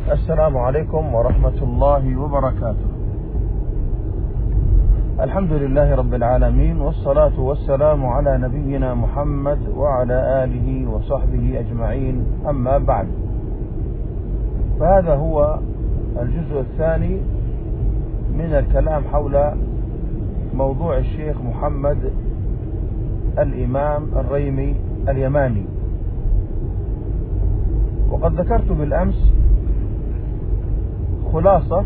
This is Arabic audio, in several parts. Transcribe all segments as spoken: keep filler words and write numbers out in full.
السلام عليكم ورحمة الله وبركاته. الحمد لله رب العالمين، والصلاة والسلام على نبينا محمد وعلى آله وصحبه أجمعين، أما بعد، فهذا هو الجزء الثاني من الكلام حول موضوع الشيخ محمد الإمام الريمي اليماني. وقد ذكرت بالأمس خلاصة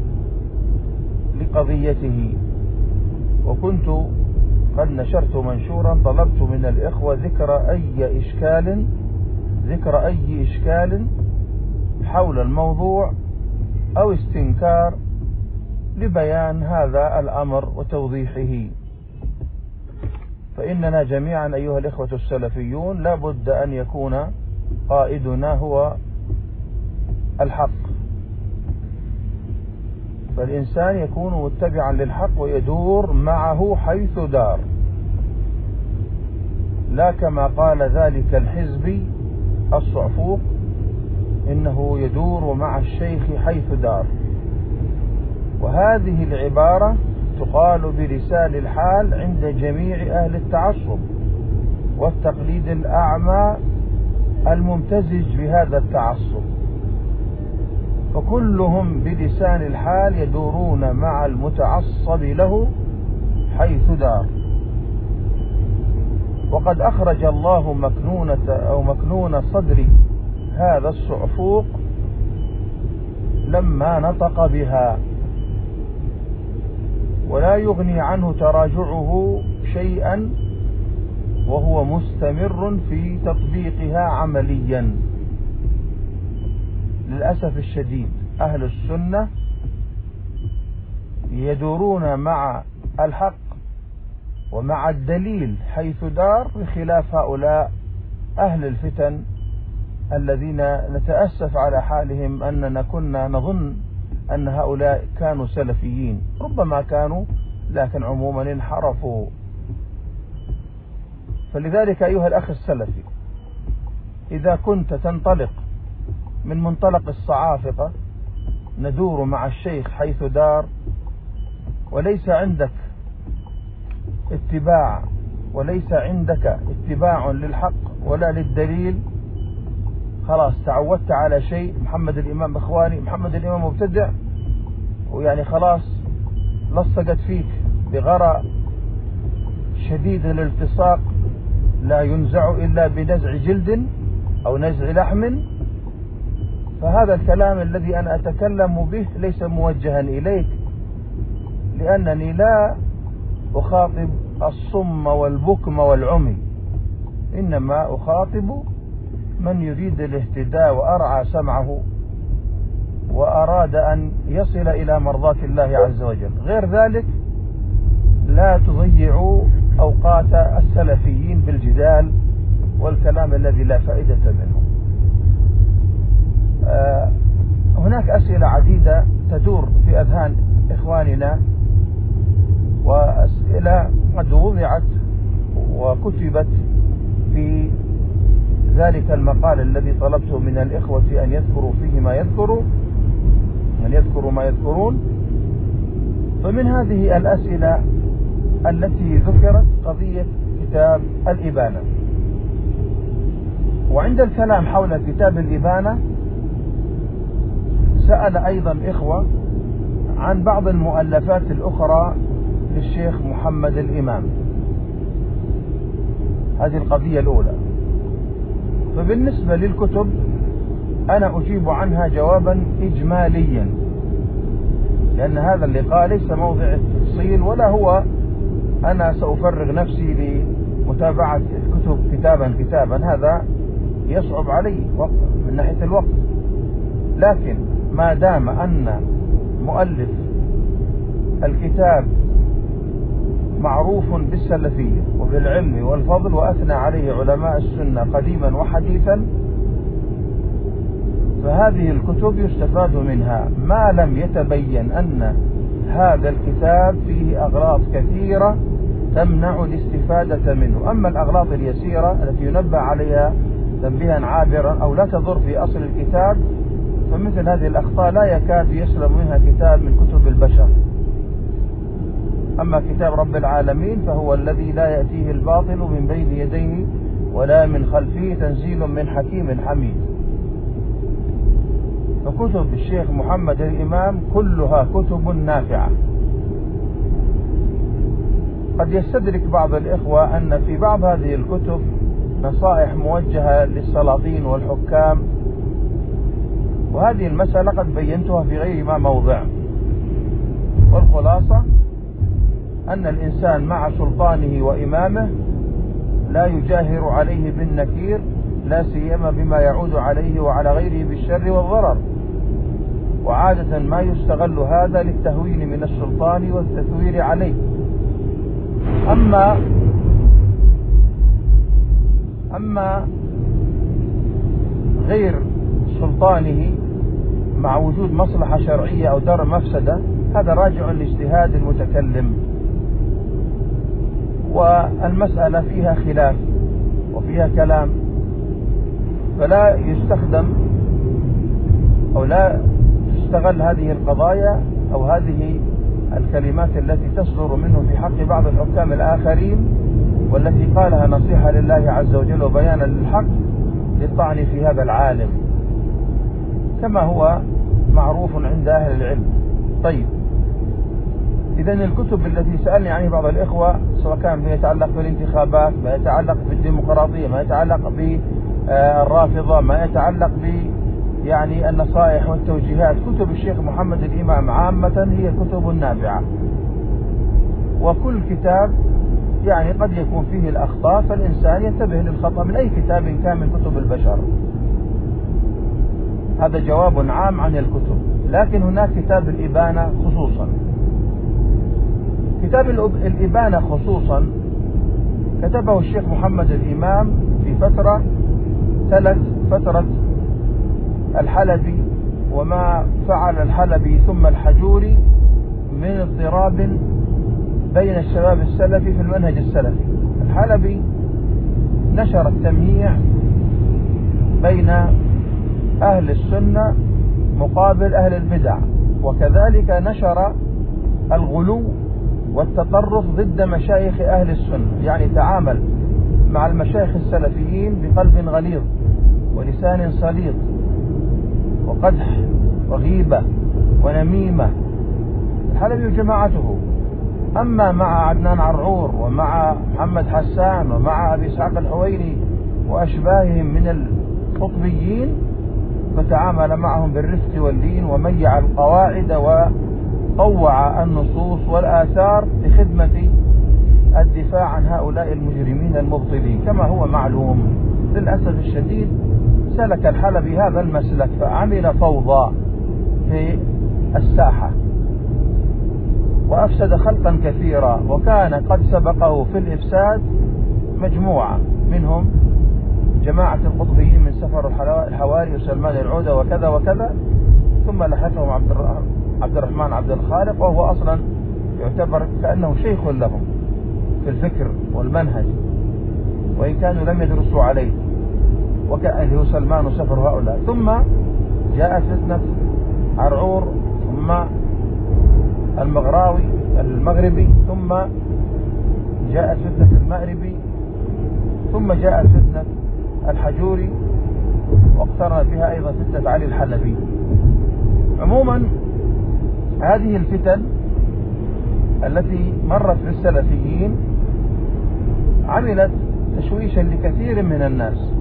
لقضيته، وكنت قد نشرت منشورا طلبت من الإخوة ذكر أي إشكال ذكر أي إشكال حول الموضوع أو استنكار لبيان هذا الأمر وتوضيحه. فإننا جميعا أيها الإخوة السلفيون لا بد أن يكون قائدنا هو الحق، فالإنسان يكون متبعا للحق ويدور معه حيث دار، لا كما قال ذلك الحزبي الصعفوق إنه يدور مع الشيخ حيث دار. وهذه العبارة تقال بلسان الحال عند جميع أهل التعصب والتقليد الأعمى الممتزج بهذا التعصب، فكلهم بلسان الحال يدورون مع المتعصب له حيث دار. وقد أخرج الله مكنونة أو مكنون صدر هذا الصعفوق لما نطق بها، ولا يغني عنه تراجعه شيئا وهو مستمر في تطبيقها عمليا. للأسف الشديد أهل السنة يدورون مع الحق ومع الدليل حيث دار، بخلاف هؤلاء أهل الفتن الذين نتأسف على حالهم أننا كنا نظن أن هؤلاء كانوا سلفيين، ربما كانوا لكن عموما انحرفوا. فلذلك أيها الأخ السلفي، إذا كنت تنطلق من منطلق الصعافقة ندور مع الشيخ حيث دار، وليس عندك اتباع وليس عندك اتباع للحق ولا للدليل، خلاص تعودت على شيء محمد الإمام إخواني، محمد الإمام مبتدع، ويعني خلاص لصقت فيك بغرى شديد الالتصاق لا ينزع إلا بنزع جلد أو نزع لحم، فهذا الكلام الذي أنا أتكلم به ليس موجها إليك، لأنني لا أخاطب الصم والبكم والعمي، إنما أخاطب من يريد الاهتداء وأرعى سمعه وأراد أن يصل إلى مرضاة الله عز وجل. غير ذلك لا تضيعوا أوقات السلفيين بالجدال والكلام الذي لا فائدة منه. آه هناك أسئلة عديدة تدور في أذهان إخواننا، وأسئلة قد وضعت وكتبت في ذلك المقال الذي طلبته من الإخوة أن يذكروا فيه ما يذكروا أن يذكروا ما يذكرون. فمن هذه الأسئلة التي ذكرت قضية كتاب الإبانة. وعند الكلام حول كتاب الإبانة سأل أيضا إخوة عن بعض المؤلفات الأخرى للشيخ محمد الإمام. هذه القضية الأولى. فبالنسبة للكتب أنا أجيب عنها جوابا إجماليا، لأن هذا اللقاء ليس موضع التفصيل، ولا هو أنا سأفرغ نفسي لمتابعة الكتب كتابا كتابا، هذا يصعب علي من ناحية الوقت. لكن ما دام أن مؤلف الكتاب معروف بالسلفية وبالعلم والفضل وأثنى عليه علماء السنة قديما وحديثا، فهذه الكتب يستفاد منها ما لم يتبين أن هذا الكتاب فيه أغلاط كثيرة تمنع الاستفادة منه. أما الأغلاط اليسيرة التي ينبه عليها تنبيها عابرا أو لا تضر في أصل الكتاب فمثل هذه الأخطاء لا يكاد يسلم منها كتاب من كتب البشر. أما كتاب رب العالمين فهو الذي لا يأتيه الباطل من بين يديه ولا من خلفه، تنزيل من حكيم حميد. فكتب الشيخ محمد الإمام كلها كتب نافعة. قد يستدرك بعض الإخوة أن في بعض هذه الكتب نصائح موجهة للسلاطين والحكام، وهذه المسألة قد بينتها في غير ما موضع. والخلاصة أن الإنسان مع سلطانه وإمامه لا يجاهر عليه بالنكير، لا سيما بما يعود عليه وعلى غيره بالشر والضرر. وعادة ما يستغل هذا للتهوين من السلطان والتثوير عليه. أما أما غير سلطانه مع وجود مصلحة شرعية أو درء مفسدة، هذا راجع لاجتهاد المتكلم، والمسألة فيها خلاف وفيها كلام، فلا يستخدم أو لا تستغل هذه القضايا أو هذه الكلمات التي تصدر منه في حق بعض الحكام الآخرين، والتي قالها نصيحة لله عز وجل وبيانا للحق، للطعن في هذا العالم كما هو معروف عند أهل العلم. طيب، إذن الكتب التي سألني عنها بعض الإخوة، سواء كان فيما يتعلق بالانتخابات، ما يتعلق بالديمقراطية، ما يتعلق بالرافضة، ما يتعلق ب يعني النصائح والتوجيهات، كتب الشيخ محمد الإمام عامة هي كتب نافعة. وكل كتاب يعني قد يكون فيه الأخطاء، فالإنسان ينتبه للخطأ من أي كتاب كان من كتب البشر. هذا جواب عام عن الكتب. لكن هناك كتاب الإبانة خصوصا. كتاب الإبانة خصوصا كتبه الشيخ محمد الإمام في فترة تلت فترة الحلبي وما فعل الحلبي ثم الحجوري من اضطراب بين الشباب السلفي في المنهج السلفي. الحلبي نشر التمييع بين أهل السنة مقابل أهل البدع، وكذلك نشر الغلو والتطرف ضد مشايخ أهل السنة، يعني تعامل مع المشايخ السلفيين بقلب غليظ ولسان سليط وقدح وغيبة ونميمة، الحلبي وجماعته. أما مع عدنان عرعور ومع محمد حسان ومع أبي إسحاق الحويني وأشباههم من القطبيين فتعامل معهم بالرفق واللين، وميع القواعد وطوع النصوص والآثار لخدمة الدفاع عن هؤلاء المجرمين المبطلين كما هو معلوم. للأسف الشديد سلك الحلبي هذا المسلك فعمل فوضى في الساحة وأفسد خلقا كثيرا، وكان قد سبقه في الإفساد مجموعة منهم جماعة القطبيين من سفر الحواري وسلمان العودة وكذا وكذا، ثم لحقهم عبد الرحمن عبد الخالق، وهو أصلا يعتبر كأنه شيخ لهم في الفكر والمنهج وإن كانوا لم يدرسوا عليه، وكأنه سلمان وسفر هؤلاء. ثم جاءت فتنة عرعور، ثم المغراوي المغربي، ثم جاءت فتنة المأربي، ثم جاءت فتنة الحجوري، واقترنت بها أيضا فتنة علي الحلبي. عموما هذه الفتن التي مرت بالسلفيين عملت تشويشا لكثير من الناس،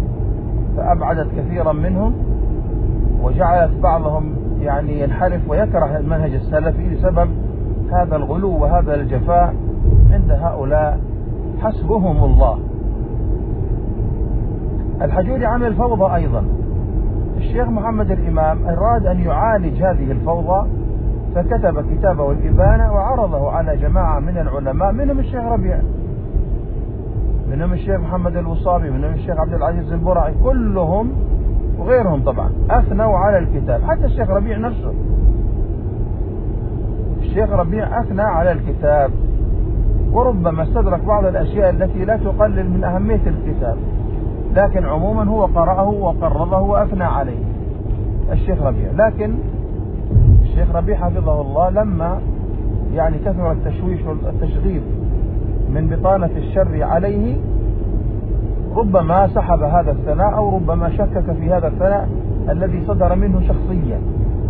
فأبعدت كثيرا منهم، وجعلت بعضهم يعني ينحرف ويكره المنهج السلفي بسبب هذا الغلو وهذا الجفاء عند هؤلاء حسبهم الله. الحجوري عمل فوضى أيضا. الشيخ محمد الإمام أراد أن يعالج هذه الفوضى فكتب كتابه الإبانة وعرضه على جماعة من العلماء، منهم الشيخ ربيع، منهم الشيخ محمد الوصابي، منهم الشيخ عبد العزيز البرعي، كلهم وغيرهم طبعا أثنوا على الكتاب. حتى الشيخ ربيع نفسه، الشيخ ربيع أثنى على الكتاب، وربما استدرك بعض الأشياء التي لا تقلل من أهمية الكتاب، لكن عموما هو قرأه وقرضه وأثنى عليه. الشيخ ربيع. لكن الشيخ ربيع حفظه الله لما يعني كثر التشويش والتشغيب من بطانة الشر عليه ربما سحب هذا الثناء أو ربما شكك في هذا الثناء الذي صدر منه شخصيا.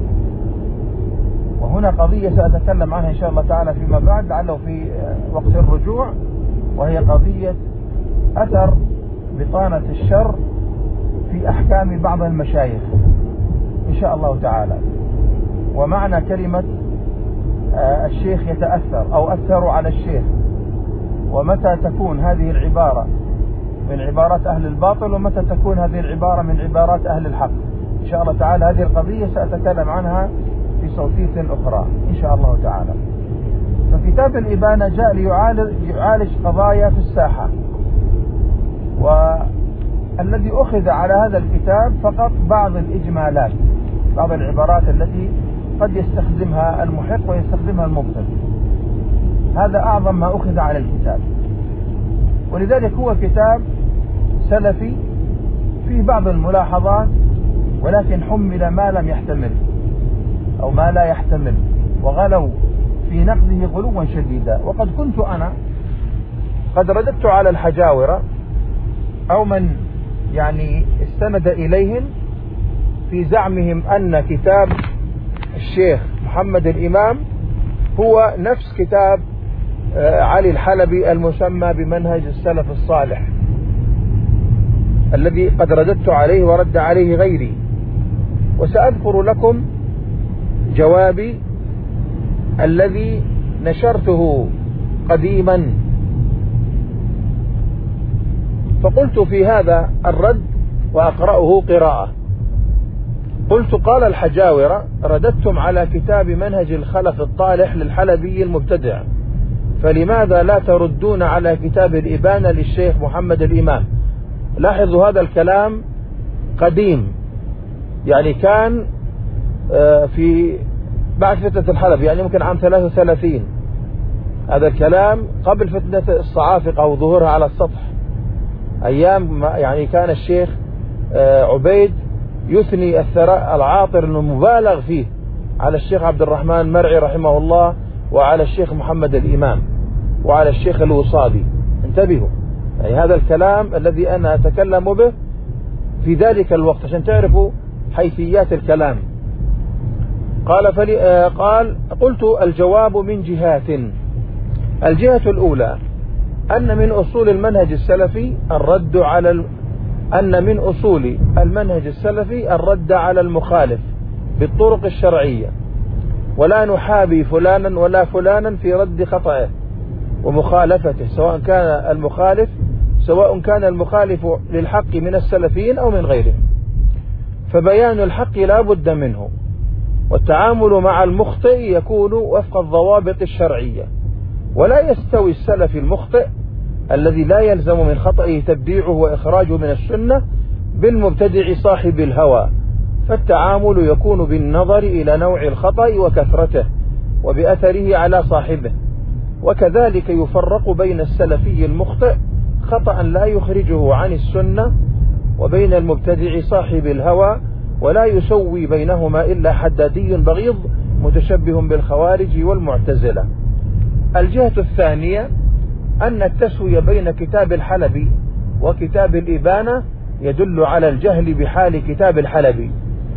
وهنا قضية سأتكلم عنها إن شاء الله تعالى فيما بعد لعله في وقت الرجوع، وهي قضية أثر بطانة الشر في أحكام بعض المشايخ إن شاء الله تعالى، ومعنى كلمة الشيخ يتأثر أو أثروا على الشيخ، ومتى تكون هذه العبارة من عبارات أهل الباطل ومتى تكون هذه العبارة من عبارات أهل الحق. إن شاء الله تعالى هذه القضية سأتكلم عنها في صوتية أخرى إن شاء الله تعالى. فكتاب الإبانة جاء ليعالج قضايا في الساحة، والذي أخذ على هذا الكتاب فقط بعض الإجمالات، بعض العبارات التي قد يستخدمها المحق ويستخدمها المبطل. هذا أعظم ما أخذ على الكتاب، ولذلك هو كتاب سلفي فيه بعض الملاحظات، ولكن حمل ما لم يحتمل أو ما لا يحتمل، وغلوا في نقده غلوا شديدا. وقد كنت أنا قد رددت على الحجاورة أو من يعني استند إليهم في زعمهم أن كتاب الشيخ محمد الإمام هو نفس كتاب علي الحلبي المسمى بمنهج السلف الصالح، الذي قد رددت عليه ورد عليه غيري. وسأذكر لكم جوابي الذي نشرته قديما، فقلت في هذا الرد وأقرأه قراءة. قلت: قال الحجاورة: رددتم على كتاب منهج الخلف الطالح للحلبي المبتدع، فلماذا لا تردون على كتاب الإبانة للشيخ محمد الإمام؟ لاحظوا هذا الكلام قديم، يعني كان في بعد فتنة الحلب، يعني ممكن عام ثلاثة وثلاثين. هذا الكلام قبل فتنة الصعافقة وظهورها على السطح، أيام يعني كان الشيخ عبيد يثني الثراء العاطر المبالغ فيه على الشيخ عبد الرحمن مرعي رحمه الله، وعلى الشيخ محمد الإمام، وعلى الشيخ الوصابي. انتبهوا، يعني هذا الكلام الذي أنا أتكلم به في ذلك الوقت عشان تعرفوا حيثيات الكلام. قال فلي قال قلت: الجواب من جهات. الجهة الأولى أن من أصول المنهج السلفي الرد على ال... أن من أصول المنهج السلفي الرد على المخالف بالطرق الشرعية، ولا نحابي فلانا ولا فلانا في رد خطأه ومخالفته، سواء كان المخالف سواء كان المخالف للحق من السلفيين أو من غيرهم، فبيان الحق لا بد منه، والتعامل مع المخطئ يكون وفق الضوابط الشرعية. ولا يستوي السلفي المخطئ الذي لا يلزم من خطئه تبديعه وإخراجه من السنة بالمبتدع صاحب الهوى، فالتعامل يكون بالنظر إلى نوع الخطأ وكثرته وبأثره على صاحبه. وكذلك يفرق بين السلفي المخطئ خطأ لا يخرجه عن السنة وبين المبتدع صاحب الهوى، ولا يسوي بينهما إلا حدادي بغيض متشبه بالخوارج والمعتزلة. الجهة الثانية أن التسوية بين كتاب الحلبي وكتاب الإبانة يدل على الجهل بحال كتاب الحلبي،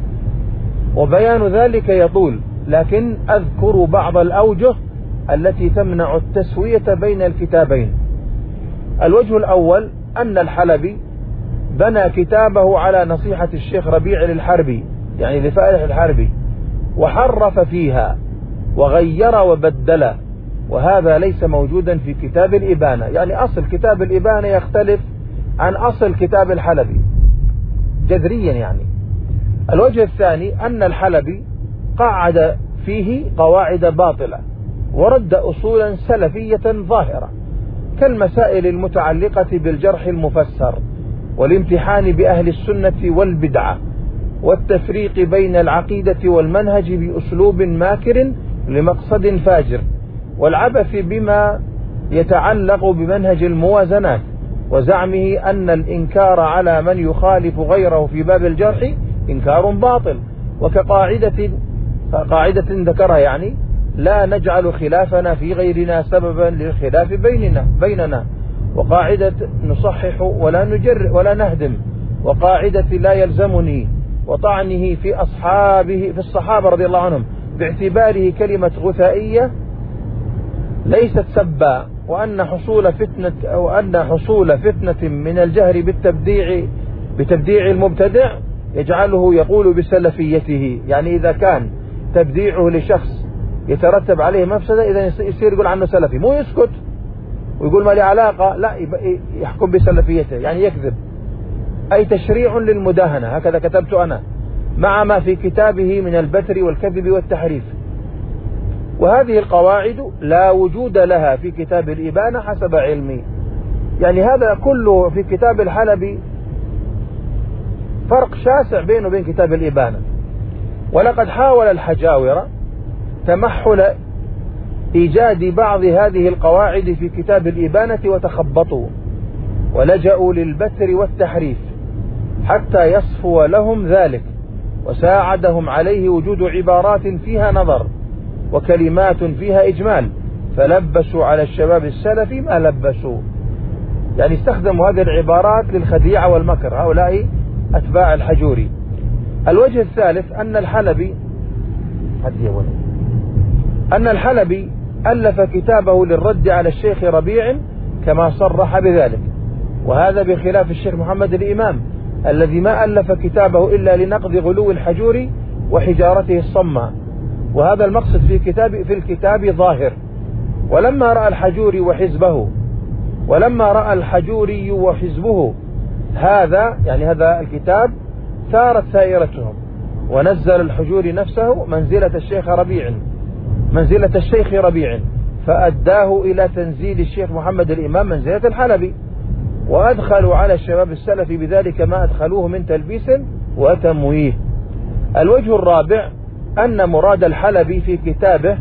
وبيان ذلك يطول، لكن أذكر بعض الأوجه التي تمنع التسوية بين الكتابين. الوجه الأول أن الحلبي بنى كتابه على نصيحة الشيخ ربيع للحربي، يعني لفائح الحربي، وحرف فيها وغير وبدل، وهذا ليس موجودا في كتاب الإبانة. يعني أصل كتاب الإبانة يختلف عن أصل كتاب الحلبي جذريا. يعني الوجه الثاني أن الحلبي قاعد فيه قواعد باطلة ورد أصولا سلفية ظاهرة، كالمسائل المتعلقة بالجرح المفسر والامتحان بأهل السنة والبدعة والتفريق بين العقيدة والمنهج بأسلوب ماكر لمقصد فاجر، والعبث بما يتعلق بمنهج الموازنات، وزعمه أن الإنكار على من يخالف غيره في باب الجرح إنكار باطل، وكقاعدة قاعدة ذكرها يعني: لا نجعل خلافنا في غيرنا سببا للخلاف بيننا بيننا وقاعدة نصحح ولا نجر ولا نهدم، وقاعدة لا يلزمني وطعنه في أصحابه في الصحابة رضي الله عنهم باعتباره كلمة غثائية ليست سبا، وأن حصول فتنة أو أن حصول فتنة من الجهر بالتبديع بتبديع المبتدع يجعله يقول بسلفيته. يعني إذا كان تبديعه لشخص يترتب عليه مفسدة إذا يصير يقول عنه سلفي، مو يسكت ويقول ما لي علاقة، لا يحكم بسلفيته، يعني يكذب. أي تشريع للمداهنة، هكذا كتبت أنا، مع ما في كتابه من البتر والكذب والتحريف. وهذه القواعد لا وجود لها في كتاب الإبانة حسب علمي. يعني هذا كله في كتاب الحلبي فرق شاسع بينه وبين كتاب الإبانة. ولقد حاول الحجاورة تمحل إيجاد بعض هذه القواعد في كتاب الإبانة وتخبطوا ولجأوا للبتر والتحريف حتى يصفو لهم ذلك، وساعدهم عليه وجود عبارات فيها نظر وكلمات فيها إجمال، فلبسوا على الشباب السلفي ما لبسوا. يعني استخدموا هذه العبارات للخديعة والمكر، هؤلاء أتباع الحجوري. الوجه الثالث أن الحلبي أن الحلبي ألف كتابه للرد على الشيخ ربيع كما صرح بذلك، وهذا بخلاف الشيخ محمد الإمام الذي ما ألف كتابه إلا لنقض غلو الحجوري وحجارته الصماء، وهذا المقصد في كتاب في الكتاب ظاهر. ولما رأى الحجوري وحزبه ولما رأى الحجوري وحزبه هذا يعني هذا الكتاب ثارت سائرتهم، ونزل الحجوري نفسه منزلة الشيخ ربيع منزلة الشيخ ربيع فأداه إلى تنزيل الشيخ محمد الإمام منزلة الحلبي، وأدخلوا على الشباب السلفي بذلك ما أدخلوه من تلبيس وتمويه. الوجه الرابع أن مراد الحلبي في كتابه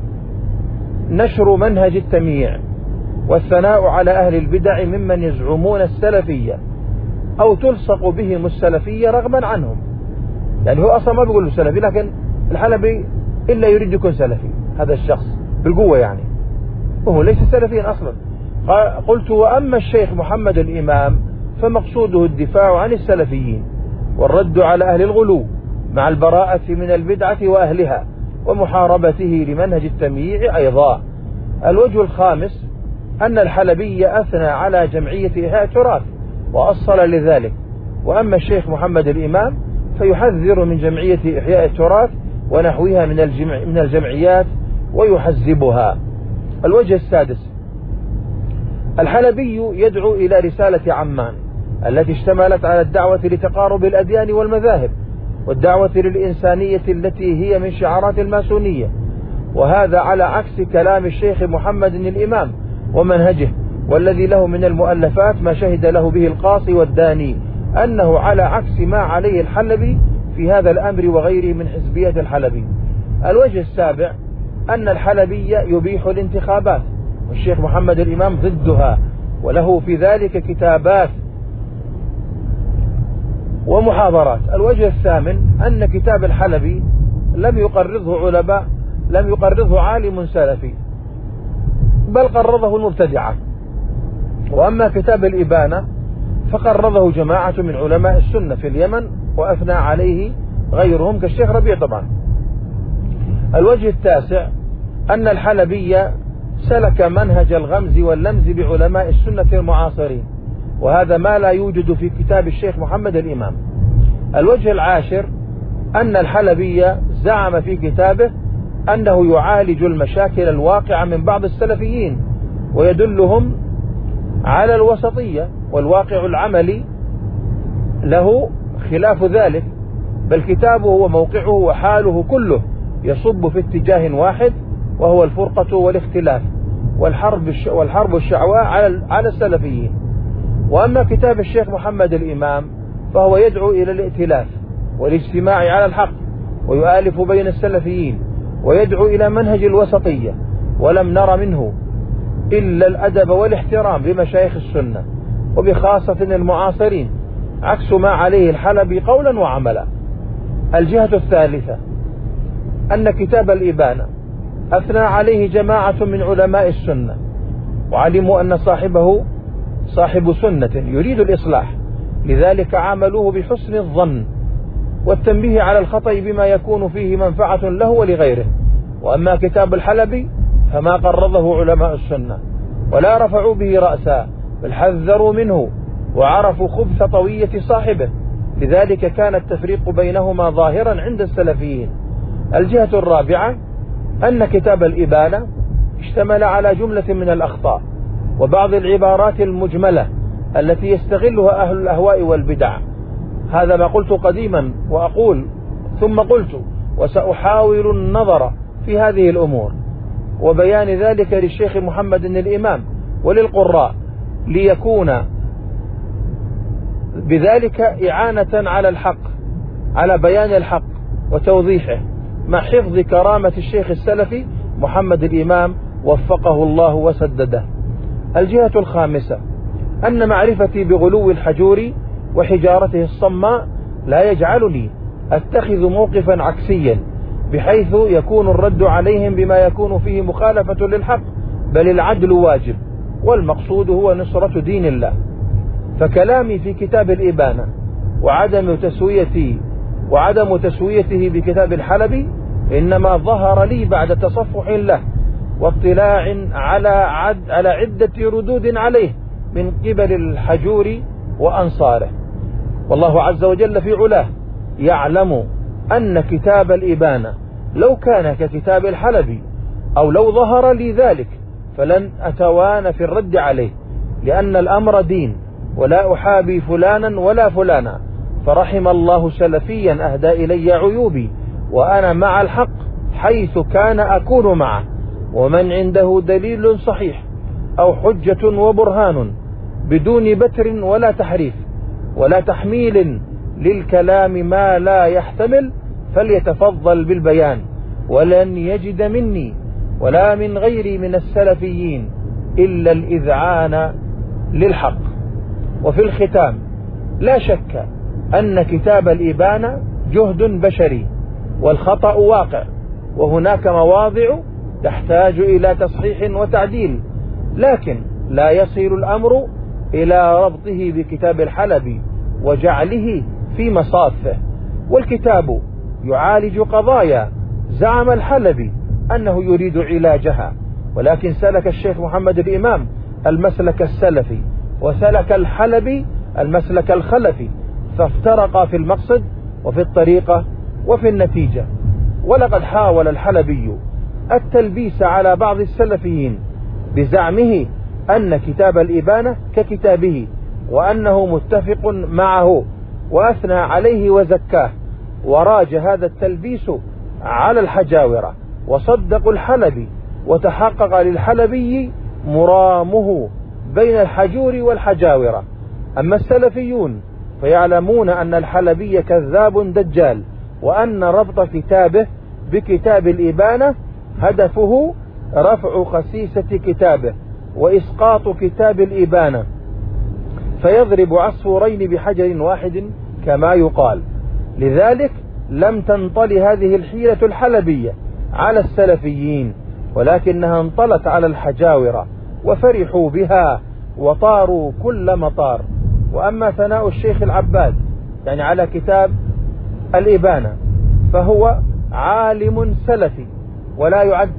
نشر منهج التمييع والثناء على أهل البدع ممن يزعمون السلفية أو تلصق بهم السلفية رغما عنهم. يعني هو أصلا ما بيقول له سلفي، لكن الحلبي إلا يريد يكون سلفي هذا الشخص بالقوة يعني، وهو ليس سلفيا أصلا. قلت: وأما الشيخ محمد الإمام فمقصوده الدفاع عن السلفيين والرد على أهل الغلو مع البراءة من البدعة وأهلها ومحاربته لمنهج التمييع أيضا. الوجه الخامس أن الحلبي أثنى على جمعية إحياء التراث وأصل لذلك، وأما الشيخ محمد الإمام فيحذر من جمعية إحياء التراث ونحوها من الجمع من الجمعيات ويحزبها. الوجه السادس: الحلبي يدعو إلى رسالة عمان التي اشتملت على الدعوة لتقارب الأديان والمذاهب والدعوة للإنسانية التي هي من شعارات الماسونية، وهذا على عكس كلام الشيخ محمد الإمام ومنهجه، والذي له من المؤلفات ما شهد له به القاصي والداني أنه على عكس ما عليه الحلبي في هذا الأمر وغيره من حزبية الحلبي. الوجه السابع أن الحلبي يبيح الانتخابات والشيخ محمد الإمام ضدها، وله في ذلك كتابات ومحاضرات. الوجه الثامن أن كتاب الحلبي لم يقرضه علماء لم يقرضه عالم سلفي، بل قرضه المبتدعة. وأما كتاب الإبانة فقرضه جماعة من علماء السنة في اليمن وأثنى عليه غيرهم كالشيخ ربيع طبعا. الوجه التاسع أن الحلبي سلك منهج الغمز واللمز بعلماء السنة المعاصرين، وهذا ما لا يوجد في كتاب الشيخ محمد الإمام. الوجه العاشر أن الحلبي زعم في كتابه أنه يعالج المشاكل الواقعة من بعض السلفيين ويدلهم على الوسطية، والواقع العملي له خلاف ذلك، بل كتابه وموقعه وحاله كله يصب في اتجاه واحد وهو الفرقة والاختلاف والحرب والحرب الشعواء على على السلفيين. وأما كتاب الشيخ محمد الإمام فهو يدعو إلى الائتلاف والاجتماع على الحق ويؤالف بين السلفيين ويدعو إلى منهج الوسطية، ولم نر منه إلا الأدب والاحترام بمشايخ السنة وبخاصة المعاصرين، عكس ما عليه الحلبي قولا وعملا. الجهة الثالثة أن كتاب الإبانة أثنى عليه جماعة من علماء السنة، وعلموا أن صاحبه صاحب سنة يريد الإصلاح، لذلك عاملوه بحسن الظن والتنبيه على الخطأ بما يكون فيه منفعة له ولغيره. وأما كتاب الحلبي فما قرضه علماء السنة ولا رفعوا به رأسا، بل حذروا منه وعرفوا خبث طوية صاحبه، لذلك كان التفريق بينهما ظاهرا عند السلفيين. الجهة الرابعة أن كتاب الإبانة اشتمل على جملة من الأخطاء وبعض العبارات المجملة التي يستغلها أهل الأهواء والبدع. هذا ما قلت قديما وأقول ثم قلت، وسأحاول النظر في هذه الأمور وبيان ذلك للشيخ محمد الإمام وللقراء، ليكون بذلك إعانة على الحق، على بيان الحق وتوضيحه، مع حفظ كرامة الشيخ السلفي محمد الإمام وفقه الله وسدده. الجهة الخامسة أن معرفتي بغلو الحجور وحجارته الصماء لا يجعلني أتخذ موقفا عكسيا بحيث يكون الرد عليهم بما يكون فيه مخالفة للحق، بل العدل واجب، والمقصود هو نصرة دين الله. فكلامي في كتاب الإبانة وعدم تسويتي وعدم تسويته بكتاب الحلبي إنما ظهر لي بعد تصفح له واطلاع على عد على عدة ردود عليه من قبل الحجور وأنصاره. والله عز وجل في علاه يعلم أن كتاب الإبانة لو كان ككتاب الحلبي أو لو ظهر لي ذلك فلن أتوان في الرد عليه، لأن الأمر دين ولا أحابي فلانا ولا فلانا، فرحم الله سلفيا أهدى إلي عيوبي وأنا مع الحق حيث كان أكون معه. ومن عنده دليل صحيح أو حجة وبرهان بدون بتر ولا تحريف ولا تحميل للكلام ما لا يحتمل فليتفضل بالبيان، ولن يجد مني ولا من غيري من السلفيين إلا الإذعان للحق. وفي الختام لا شك أن كتاب الإبانة جهد بشري والخطأ واقع، وهناك مواضع تحتاج إلى تصحيح وتعديل، لكن لا يصل الأمر إلى ربطه بكتاب الحلبي وجعله في مصافه. والكتاب يعالج قضايا زعم الحلبي أنه يريد علاجها، ولكن سلك الشيخ محمد الإمام المسلك السلفي وسلك الحلبي المسلك الخلفي، فافترقا في المقصد وفي الطريقة وفي النتيجة. ولقد حاول الحلبي التلبيس على بعض السلفيين بزعمه أن كتاب الإبانة ككتابه وأنه متفق معه، وأثنى عليه وزكاه، وراج هذا التلبيس على الحجاورة وصدقوا الحلبي، وتحقق للحلبي مرامه بين الحجور والحجاورة. أما السلفيون فيعلمون أن الحلبي كذاب دجال، وأن ربط كتابه بكتاب الإبانة هدفه رفع خسيسة كتابه وإسقاط كتاب الإبانة، فيضرب عصفورين بحجر واحد كما يقال. لذلك لم تنطل هذه الحيلة الحلبية على السلفيين، ولكنها انطلت على الحجاورة وفرحوا بها وطاروا كل مطار. وأما ثناء الشيخ العباد يعني على كتاب الإبانة فهو عالم سلفي ولا يعد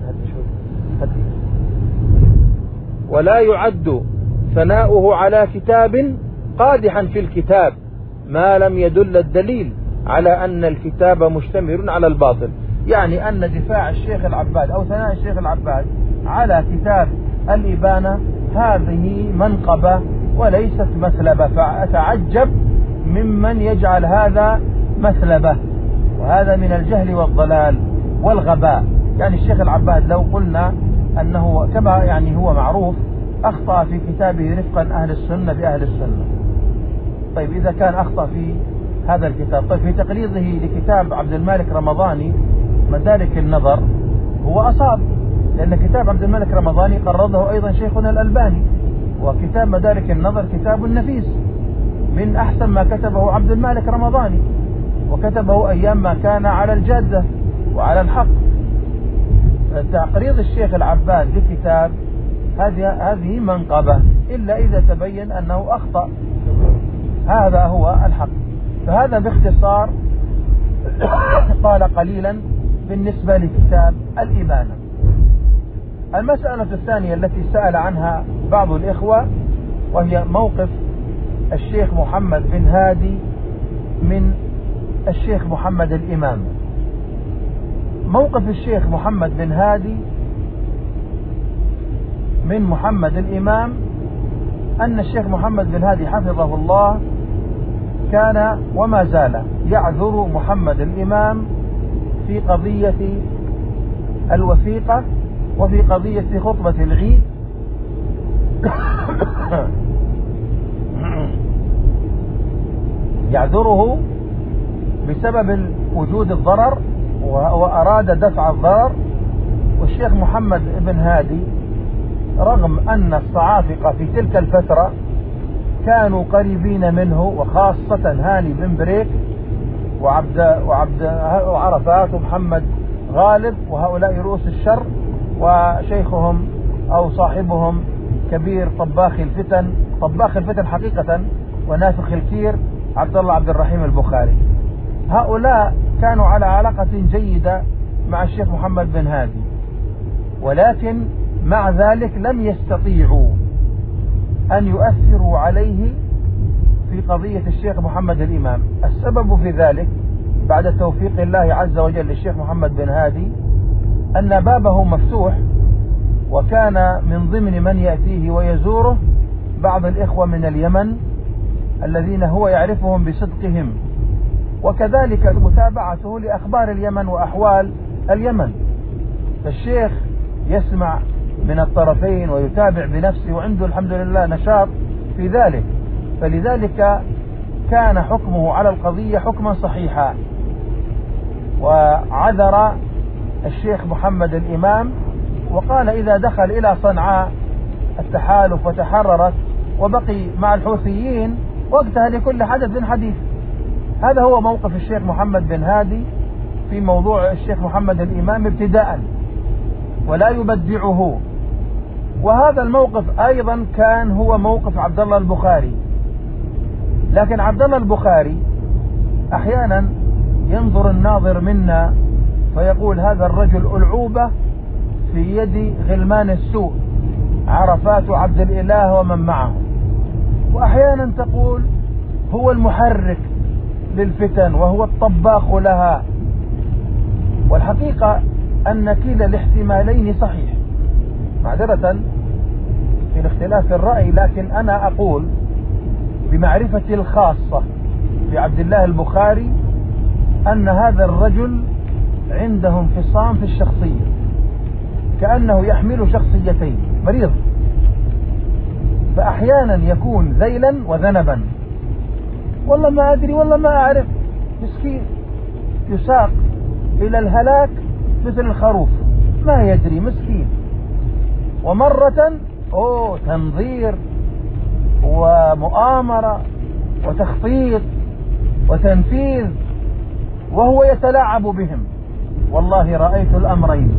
ولا يعد ثناؤه على كتاب قادحا في الكتاب ما لم يدل الدليل على أن الكتاب مشتمل على الباطل. يعني أن دفاع الشيخ العباد أو ثناء الشيخ العباد على كتاب الإبانة هذه منقبة وليست مثلبة، فأتعجب ممن يجعل هذا مثلبة، وهذا من الجهل والضلال والغباء. يعني الشيخ العباد لو قلنا أنه كما يعني هو معروف أخطأ في كتابه رفقا أهل السنة بأهل السنة، طيب إذا كان أخطأ في هذا الكتاب، طيب في تقريضه لكتاب عبد المالك رمضاني مدارك النظر هو أصاب، لأن كتاب عبد المالك رمضاني قرضه أيضا شيخنا الألباني، وكتاب مدارك النظر كتاب نفيس من أحسن ما كتبه عبد المالك رمضاني. وكتبه أيام ما كان على الجادة وعلى الحق. تعقيد الشيخ العباد لكتاب هذه هذه منقبة إلا إذا تبين أنه أخطأ، هذا هو الحق. فهذا باختصار قال قليلا بالنسبة لكتاب الإبانة. المسألة الثانية التي سأل عنها بعض الإخوة وهي موقف الشيخ محمد بن هادي من الشيخ محمد الإمام. موقف الشيخ محمد بن هادي من محمد الإمام أن الشيخ محمد بن هادي حفظه الله كان وما زال يعذر محمد الإمام في قضية الوثيقة وفي قضية خطبة العيد يعذره بسبب وجود الضرر وأراد دفع الضرر. والشيخ محمد بن هادي رغم أن الصعافقة في تلك الفترة كانوا قريبين منه، وخاصة هاني بن بريك وعبد وعبد وعرفات ومحمد غالب، وهؤلاء رؤوس الشر، وشيخهم أو صاحبهم كبير طباخ الفتن طباخ الفتن حقيقة ونافخ الكير عبد الله عبد الرحيم البخاري. هؤلاء كانوا على علاقة جيدة مع الشيخ محمد بن هادي، ولكن مع ذلك لم يستطيعوا أن يؤثروا عليه في قضية الشيخ محمد الإمام. السبب في ذلك بعد توفيق الله عز وجل للشيخ محمد بن هادي أن بابه مفتوح، وكان من ضمن من يأتيه ويزوره بعض الإخوة من اليمن الذين هو يعرفهم بصدقهم، وكذلك متابعته لأخبار اليمن وأحوال اليمن. فالشيخ يسمع من الطرفين ويتابع بنفسه، وعنده الحمد لله نشاط في ذلك، فلذلك كان حكمه على القضية حكما صحيحا. وعذر الشيخ محمد الإمام وقال إذا دخل إلى صنعاء التحالف وتحررت وبقي مع الحوثيين وقتها لكل حدث حديث. هذا هو موقف الشيخ محمد بن هادي في موضوع الشيخ محمد الإمام ابتداء، ولا يبدعه. وهذا الموقف أيضا كان هو موقف عبد الله البخاري، لكن عبد الله البخاري أحيانا ينظر الناظر منا فيقول هذا الرجل ألعوبة في يد غلمان السوء عرفات وعبد الإله ومن معه، وأحيانا تقول هو المحرك للفتن وهو الطباخ لها. والحقيقة أن كلا الاحتمالين صحيح، معذرة في الاختلاف الرأي، لكن أنا أقول بمعرفتي الخاصة بعبد الله البخاري أن هذا الرجل عنده انفصام في الشخصية، كأنه يحمل شخصيتين، مريض. فأحيانا يكون ذيلا وذنبا، والله ما أدري والله ما أعرف، مسكين يساق إلى الهلاك مثل الخروف ما يدري مسكين. ومرة أوه تنظير ومؤامرة وتخطيط وتنفيذ وهو يتلاعب بهم. والله رأيت الأمرين،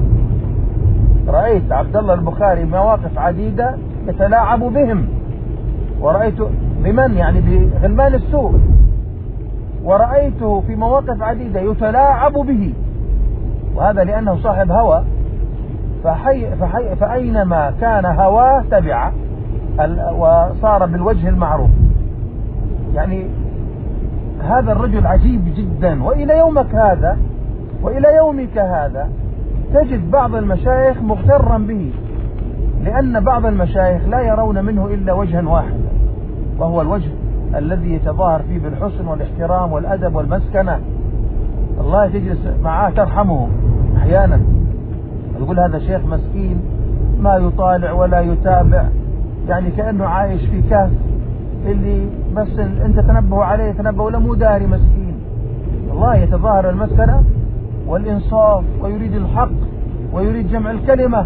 رأيت عبد الله البخاري مواقف عديدة يتلاعب بهم، ورأيت بمن يعني بغلمان السوء، ورأيته في مواقف عديدة يتلاعب به، وهذا لأنه صاحب هوى، فحي فحي فأينما كان هواه تبعه وصار بالوجه المعروف. يعني هذا الرجل عجيب جدا، وإلى يومك هذا وإلى يومك هذا تجد بعض المشايخ مغترا به، لأن بعض المشايخ لا يرون منه إلا وجها واحدا، وهو الوجه الذي يتظاهر فيه بالحسن والاحترام والأدب والمسكنة. الله تجلس معاه ترحمه أحيانا، يقول هذا شيخ مسكين ما يطالع ولا يتابع، يعني كأنه عايش في كهف، اللي بس انت تنبهوا عليه تنبهوا له، مو داري مسكين. الله يتظاهر المسكنة والإنصاف ويريد الحق ويريد جمع الكلمة،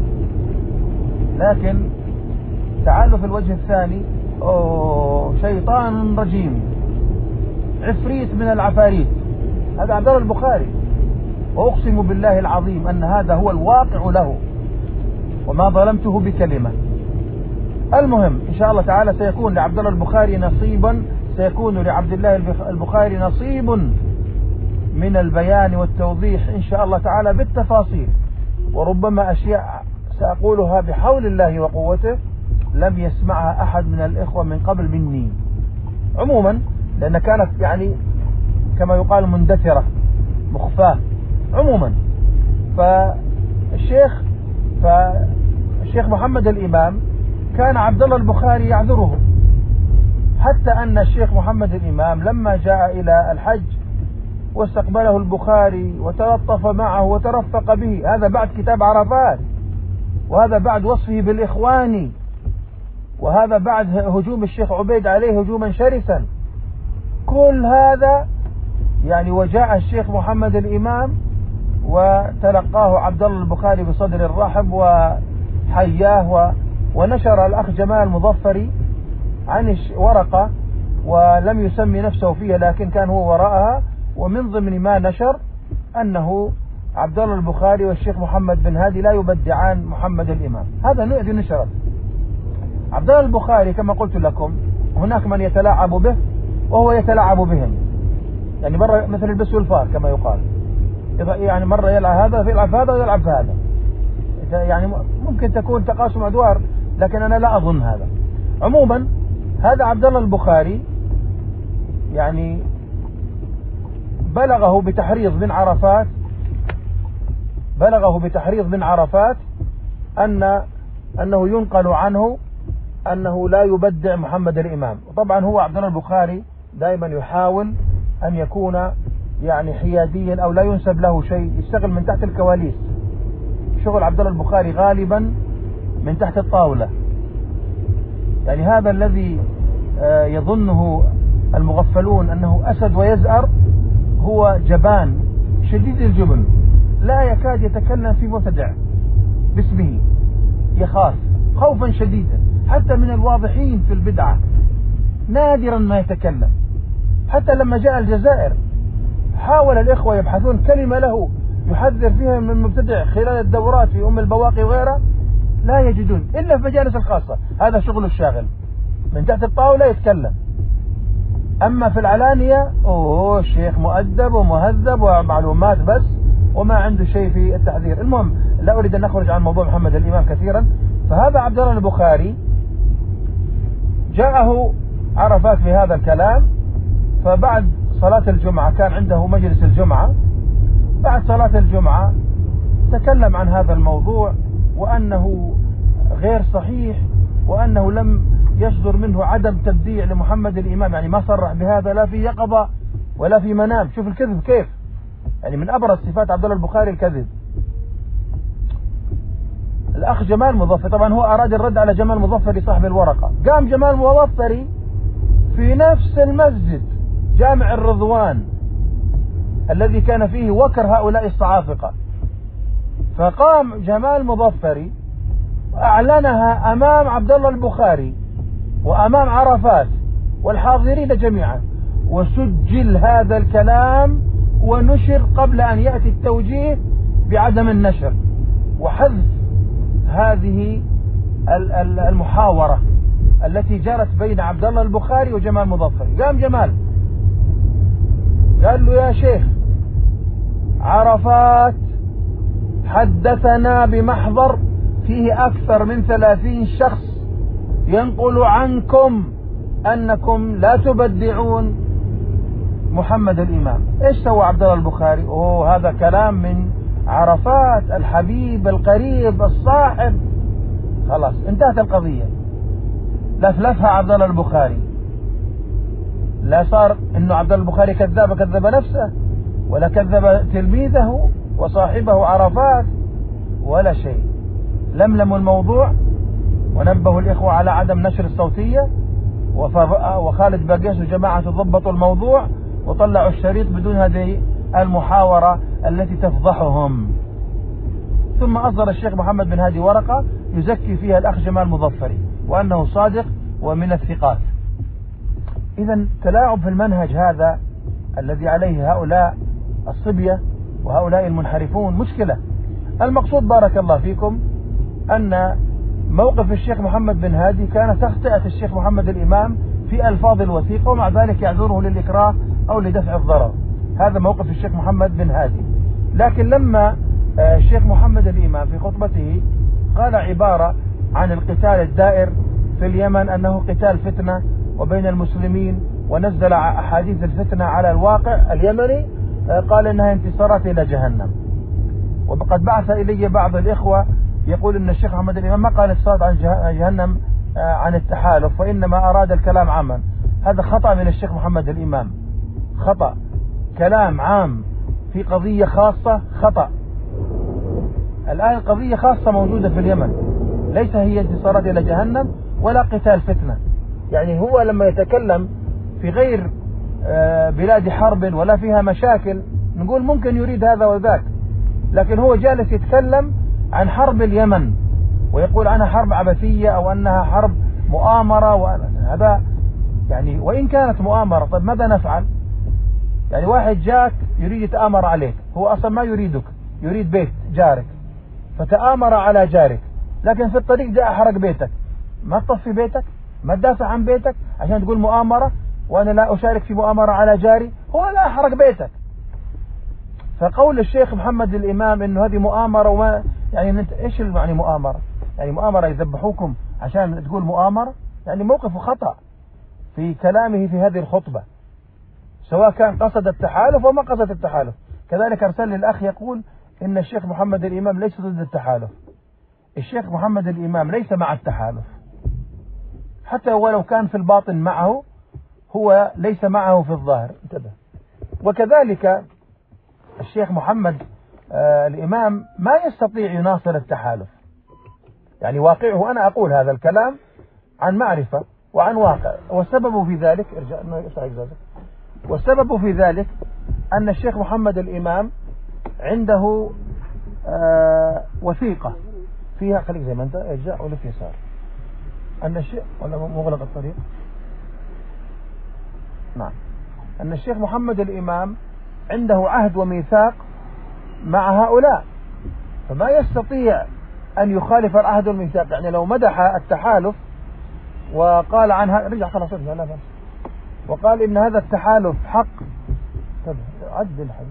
لكن تعالوا في الوجه الثاني أوه شيطان رجيم. عفريت من العفاريت. هذا عبد الله البخاري، وأقسم بالله العظيم أن هذا هو الواقع له، وما ظلمته بكلمة. المهم إن شاء الله تعالى سيكون لعبد الله البخاري نصيبا، سيكون لعبد الله البخاري نصيب من البيان والتوضيح إن شاء الله تعالى بالتفاصيل، وربما أشياء سأقولها بحول الله وقوته لم يسمعها أحد من الإخوة من قبل مني عموما، لأن كانت يعني كما يقال مندثرة مخفاة عموما. فالشيخ فالشيخ محمد الإمام كان عبد الله البخاري يعذره، حتى أن الشيخ محمد الإمام لما جاء إلى الحج واستقبله البخاري وتلطف معه وترفق به، هذا بعد كتاب عرفات، وهذا بعد وصفه بالإخواني، وهذا بعد هجوم الشيخ عبيد عليه هجوما شرسا، كل هذا يعني وجاء الشيخ محمد الإمام وتلقاه عبد الله البخاري بصدر الرحب وحياه، ونشر الأخ جمال مظفري عن ورقة ولم يسمي نفسه فيها لكن كان هو وراءها، ومن ضمن ما نشر أنه عبد الله البخاري والشيخ محمد بن هادي لا يبدعان محمد الإمام. هذا الذي نشر عبد الله البخاري كما قلت لكم. هناك من يتلاعب به وهو يتلاعب بهم، يعني مرة مثل البس والفار كما يقال، يعني مرة يلعب هذا يلعب هذا ويلعب في هذا، يعني ممكن تكون تقاسم أدوار لكن أنا لا أظن هذا. عموما هذا عبد الله البخاري يعني بلغه بتحريض من عرفات بلغه بتحريض من عرفات أن أنه ينقل عنه أنه لا يبدع محمد الإمام. وطبعا هو عبد الله البخاري دائما يحاول أن يكون يعني حياديا أو لا ينسب له شيء، يشتغل من تحت الكواليس. شغل عبد الله البخاري غالبا من تحت الطاولة، يعني هذا الذي يظنه المغفلون أنه أسد ويزأر هو جبان شديد الجبن، لا يكاد يتكلم في مبتدع باسمه، يخاف خوفا شديدا حتى من الواضحين في البدعة، نادرا ما يتكلم. حتى لما جاء الجزائر حاول الإخوة يبحثون كلمة له يحذر فيها من المبتدع خلال الدورات في أم البواقي وغيرها، لا يجدون إلا في مجالس الخاصة. هذا شغل الشاغل، من تحت الطاولة يتكلم، أما في العلانية أوه شيخ مؤدب ومهذب ومعلومات بس وما عنده شيء في التحذير. المهم لا أريد أن نخرج عن موضوع محمد الإمام كثيرا. فهذا عبد الله البخاري جاءه عرفات في هذا الكلام، فبعد صلاة الجمعة كان عنده مجلس الجمعة، بعد صلاة الجمعة تكلم عن هذا الموضوع وأنه غير صحيح، وأنه لم يصدر منه عدم تبديع لمحمد الإمام، يعني ما صرح بهذا لا في يقظة ولا في منام. شوف الكذب كيف، يعني من أبرز صفات عبد الله البخاري الكذب. الأخ جمال مظفري طبعا هو أراد الرد على جمال مظفري صاحب الورقة، قام جمال مظفري في نفس المسجد جامع الرضوان الذي كان فيه وكر هؤلاء الصعافقة، فقام جمال مظفري وأعلنها أمام عبد الله البخاري وأمام عرفات والحاضرين جميعا، وسجل هذا الكلام ونشر قبل أن يأتي التوجيه بعدم النشر وحذف هذه المحاورة التي جرت بين عبد الله البخاري وجمال مظفري. قام جمال قال له يا شيخ عرفات حدثنا بمحضر فيه أكثر من ثلاثين شخص ينقل عنكم أنكم لا تبدعون محمد الإمام. إيش سوى عبد الله البخاري؟ أوه هذا كلام من عرفات الحبيب القريب الصاحب، خلاص انتهت القضية. لفلفها عبد الله البخاري، لا صار إنه عبد الله البخاري كذاب كذب نفسه ولا كذب تلميذه وصاحبه عرفات ولا شيء. لملموا الموضوع ونبهوا الإخوة على عدم نشر الصوتية، وخالد باقيس وجماعة ضبطوا الموضوع وطلعوا الشريط بدون هذه المحاورة التي تفضحهم. ثم أصدر الشيخ محمد بن هادي ورقة يزكي فيها الأخ جمال مظفري وأنه صادق ومن الثقات. إذا تلاعب في المنهج هذا الذي عليه هؤلاء الصبية وهؤلاء المنحرفون مشكلة. المقصود بارك الله فيكم أن موقف الشيخ محمد بن هادي كان تخطئة الشيخ محمد الإمام في ألفاظ الوثيقة، ومع ذلك يعذره للإكراه أو لدفع الضرر. هذا موقف الشيخ محمد بن هادي. لكن لما الشيخ محمد الإمام في خطبته قال عبارة عن القتال الدائر في اليمن أنه قتال فتنة وبين المسلمين، ونزل أحاديث الفتنة على الواقع اليمني، قال إنها انتصارات إلى جهنم. وقد بعث إلي بعض الإخوة يقول إن الشيخ محمد الإمام ما قال انتصارات عن جهنم عن التحالف، وإنما أراد الكلام عاما. هذا خطأ من الشيخ محمد الإمام، خطأ. كلام عام في قضية خاصة خطأ. الآن قضية خاصة موجودة في اليمن، ليس هي انتصارات إلى جهنم ولا قتال فتنة. يعني هو لما يتكلم في غير بلاد حرب ولا فيها مشاكل نقول ممكن يريد هذا وذاك، لكن هو جالس يتكلم عن حرب اليمن ويقول عنها حرب عبثية أو أنها حرب مؤامرة. وهذا يعني وإن كانت مؤامرة، طيب ماذا نفعل؟ يعني واحد جاك يريد يتآمر عليك، هو أصلا ما يريدك، يريد بيت جارك، فتآمر على جارك، لكن في الطريق جاء حرق بيتك، ما تطفي بيتك؟ ما تدافع عن بيتك عشان تقول مؤامرة وأنا لا أشارك في مؤامرة على جاري؟ هو لا حرق بيتك. فقول الشيخ محمد الإمام إنه هذه مؤامرة وما يعني إيش يعني مؤامرة؟ يعني مؤامرة يذبحوكم عشان تقول مؤامرة؟ يعني موقفه خطأ في كلامه في هذه الخطبة، سواء كان قصد التحالف وما قصد التحالف. كذلك أرسل لي الأخ يقول إن الشيخ محمد الإمام ليس ضد التحالف. الشيخ محمد الإمام ليس مع التحالف، حتى ولو كان في الباطن معه، هو ليس معه في الظاهر. انتبه. وكذلك الشيخ محمد آه الإمام ما يستطيع يناصر التحالف، يعني واقعه، أنا أقول هذا الكلام عن معرفة وعن واقع. والسبب في ذلك ارجع والسبب في ذلك أن الشيخ محمد الإمام عنده آه وثيقة فيها، خليك زي ما أنت، ارجع ولف يسار، أن الشيخ ولا مغلق الطريق، نعم، أن الشيخ محمد الإمام عنده عهد وميثاق مع هؤلاء، فما يستطيع أن يخالف العهد والميثاق. يعني لو مدح التحالف وقال عنها، رجع خلاص ارجع، لا بس، وقال إن هذا التحالف حق، عدل حبيبي،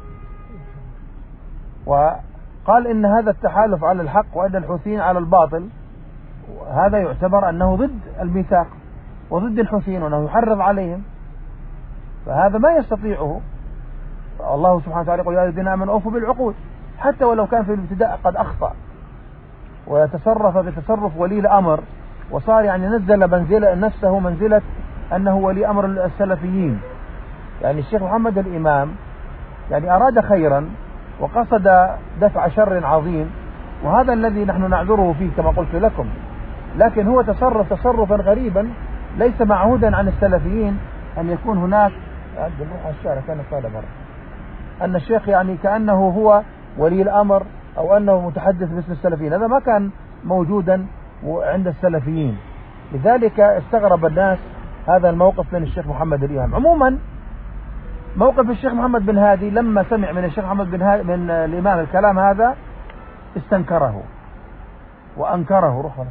وقال إن هذا التحالف على الحق وأن الحوثيين على الباطل، هذا يعتبر أنه ضد الميثاق وضد الحوثيين وأنه يحرض عليهم، فهذا ما يستطيعه. الله سبحانه وتعالى يقول يا الذين آمنوا أوفوا بالعقود، حتى ولو كان في الابتداء قد أخطأ ويتصرف بتصرف ولي الأمر، وصار يعني نزل منزل نفسه منزلة أنه ولي أمر السلفيين. يعني الشيخ محمد الإمام يعني أراد خيرا وقصد دفع شر عظيم، وهذا الذي نحن نعذره فيه كما قلت لكم، لكن هو تصرف تصرفا غريبا ليس معهودا عن السلفيين أن يكون هناك الشارع كان قال مرة أن الشيخ يعني كأنه هو ولي الأمر أو أنه متحدث باسم السلفيين. هذا ما كان موجودا عند السلفيين، لذلك استغرب الناس هذا الموقف من الشيخ محمد الإمام. عموما موقف الشيخ محمد بن هادي لما سمع من الشيخ محمد بن هادي من الإمام الكلام هذا استنكره وأنكره، روح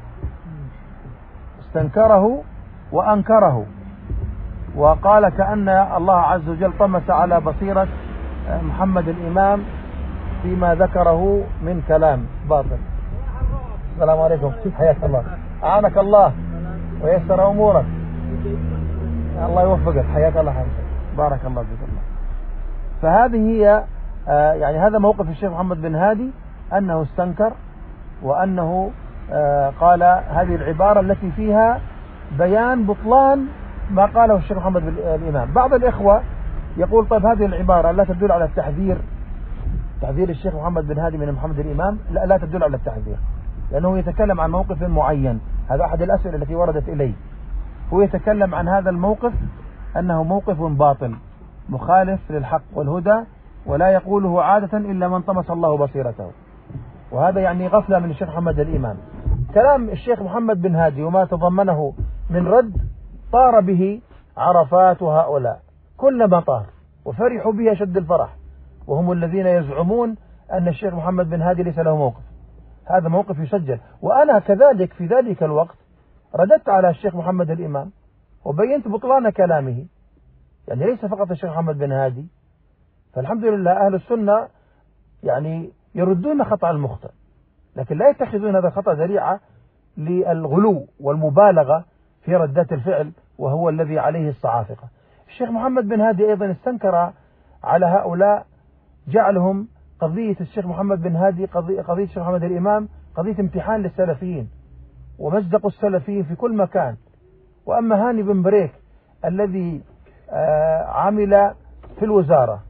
استنكره وأنكره، وقال كأن الله عز وجل طمس على بصيرة محمد الإمام فيما ذكره من كلام باطل. السلام عليكم، حياك الله، أعانك الله ويسر أمورك، الله يوفقك، حياك الله حياك. بارك الله فيك الله. فهذه هي آه يعني هذا موقف الشيخ محمد بن هادي، أنه استنكر وأنه آه قال هذه العبارة التي فيها بيان بطلان ما قاله الشيخ محمد بن الإمام. بعض الإخوة يقول طيب هذه العبارة لا تدل على التحذير، تحذير الشيخ محمد بن هادي من محمد الإمام، لا, لا تدل على التحذير، لأنه يتكلم عن موقف معين. هذا أحد الأسئلة التي وردت إليه، هو يتكلم عن هذا الموقف أنه موقف باطل مخالف للحق والهدى، ولا يقوله عادة إلا من طمس الله بصيرته، وهذا يعني غفلة من الشيخ محمد الإمام. كلام الشيخ محمد بن هادي وما تضمنه من رد طار به عرفات وهؤلاء، كلما طار وفرحوا به أشد الفرح، وهم الذين يزعمون أن الشيخ محمد بن هادي ليس له موقف. هذا موقف يسجل. وأنا كذلك في ذلك الوقت رددت على الشيخ محمد الإمام وبينت بطلان كلامه، يعني ليس فقط الشيخ محمد بن هادي. فالحمد لله أهل السنة يعني يردون خطأ المخطئ، لكن لا يتخذون هذا الخطأ ذريعة للغلو والمبالغة في ردات الفعل، وهو الذي عليه الصعافقة. الشيخ محمد بن هادي أيضا استنكر على هؤلاء جعلهم قضية الشيخ محمد بن هادي قضية, قضية الشيخ محمد الإمام قضية امتحان للسلفيين، ومزق السلفيين في كل مكان. وأما هاني بن بريك الذي عمل في الوزارة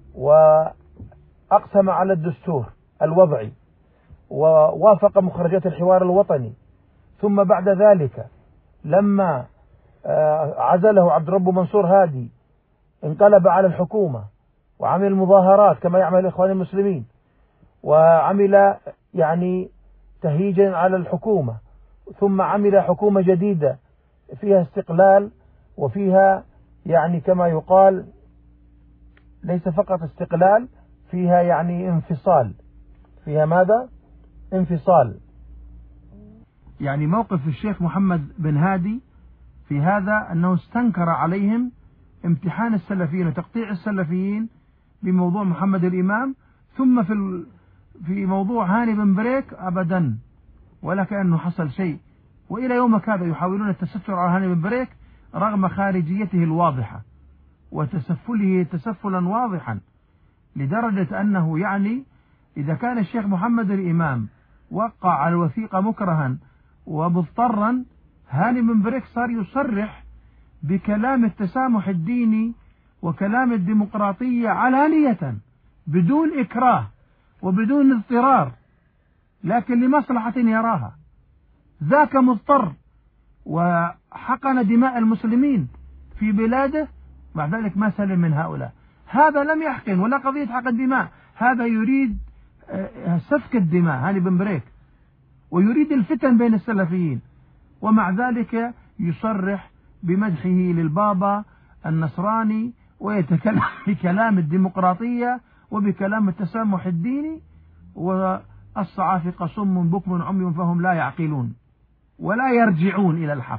وأقسم على الدستور الوضعي ووافق مخرجات الحوار الوطني، ثم بعد ذلك لما عزله عبد الرب منصور هادي انقلب على الحكومة وعمل مظاهرات كما يعمل الإخوان المسلمين، وعمل يعني تهييجا على الحكومة، ثم عمل حكومة جديدة فيها استقلال وفيها يعني كما يقال ليس فقط استقلال، فيها يعني انفصال. فيها ماذا؟ انفصال. يعني موقف الشيخ محمد بن هادي في هذا أنه استنكر عليهم امتحان السلفيين وتقطيع السلفيين بموضوع محمد الإمام، ثم في في موضوع هاني بن بريك أبدا ولا كأنه حصل شيء. وإلى يومك هذا يحاولون التستر على هاني بن بريك رغم خارجيته الواضحة وتسفله تسفلا واضحا، لدرجة أنه يعني إذا كان الشيخ محمد الإمام وقع على الوثيقة مكرها ومضطرا، هاني بن بريك صار يصرح بكلام التسامح الديني وكلام الديمقراطية علانية بدون إكراه وبدون اضطرار، لكن لمصلحة يراها. ذاك مضطر وحقن دماء المسلمين في بلاده، مع ذلك ما سلم من هؤلاء. هذا لم يحقن ولا قضية حق الدماء، هذا يريد سفك الدماء هاني بن بريك، ويريد الفتن بين السلفيين، ومع ذلك يصرح بمدحه للبابا النصراني ويتكلم بكلام الديمقراطية وبكلام التسامح الديني. والصعافقة صم بكم عمي فهم لا يعقلون ولا يرجعون إلى الحق.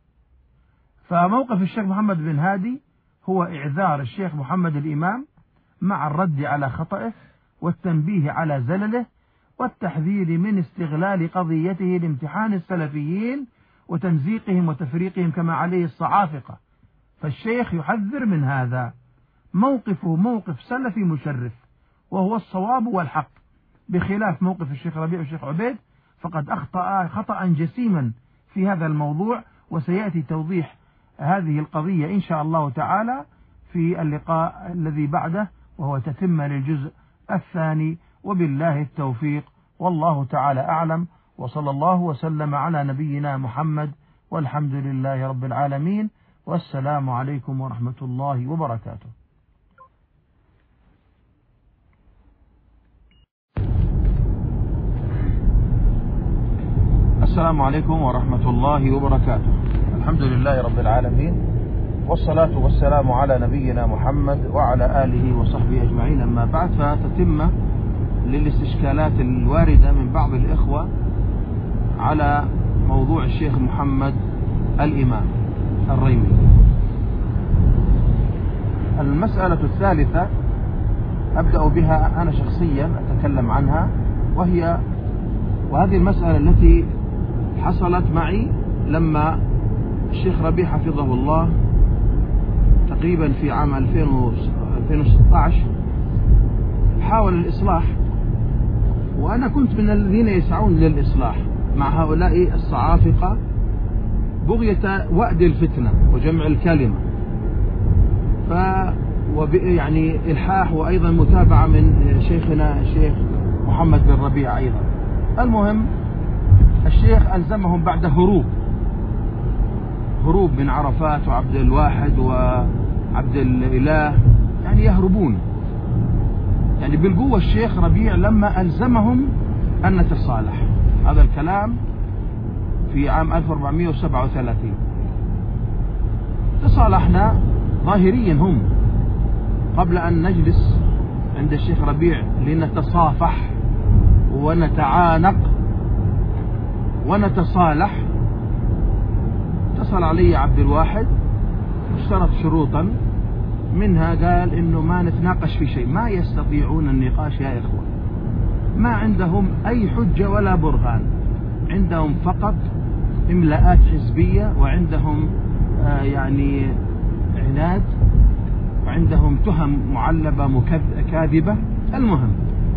فموقف الشيخ محمد بن هادي هو إعذار الشيخ محمد الإمام مع الرد على خطئه والتنبيه على زلله والتحذير من استغلال قضيته لامتحان السلفيين وتمزيقهم وتفريقهم كما عليه الصعافقة. فالشيخ يحذر من هذا. موقفه موقف سلفي مشرف وهو الصواب والحق، بخلاف موقف الشيخ ربيع والشيخ عبيد فقد أخطأ خطأ جسيما في هذا الموضوع، وسيأتي توضيح هذه القضية إن شاء الله تعالى في اللقاء الذي بعده، وهو تتمة للجزء الثاني. وبالله التوفيق، والله تعالى أعلم، وصلى الله وسلم على نبينا محمد، والحمد لله رب العالمين، والسلام عليكم ورحمة الله وبركاته. السلام عليكم ورحمة الله وبركاته. الحمد لله رب العالمين، والصلاة والسلام على نبينا محمد وعلى آله وصحبه أجمعين. أما بعد، فتتمة للاستشكالات الواردة من بعض الإخوة على موضوع الشيخ محمد الإمام الريمي. المسألة الثالثة أبدأ بها أنا شخصيا أتكلم عنها، وهي وهذه المسألة التي حصلت معي لما الشيخ ربيع حفظه الله تقريبا في عام ألفين وستة عشر حاول الإصلاح، وأنا كنت من الذين يسعون للإصلاح مع هؤلاء الصعافقة بغية وأد الفتنة وجمع الكلمة، ف يعني إلحاح وأيضا متابعة من شيخنا الشيخ محمد بن ربيع أيضا. المهم الشيخ ألزمهم بعد هروب هروب من عرفات وعبد الواحد وعبد الإله، يعني يهربون يعني بالقوة. الشيخ ربيع لما ألزمهم أن نتصالح، هذا الكلام في عام ألف وأربعمائة وسبعة وثلاثين، تصالحنا ظاهريا هم قبل أن نجلس عند الشيخ ربيع لنتصافح ونتعانق ونتصالح، اتصل علي عبد الواحد واشترط شروطا، منها قال إنه ما نتناقش في شيء، ما يستطيعون النقاش يا إخوة، ما عندهم أي حجة ولا برهان، عندهم فقط إملاءات حزبية، وعندهم آه يعني عناد، وعندهم تهم معلبة كاذبة. المهم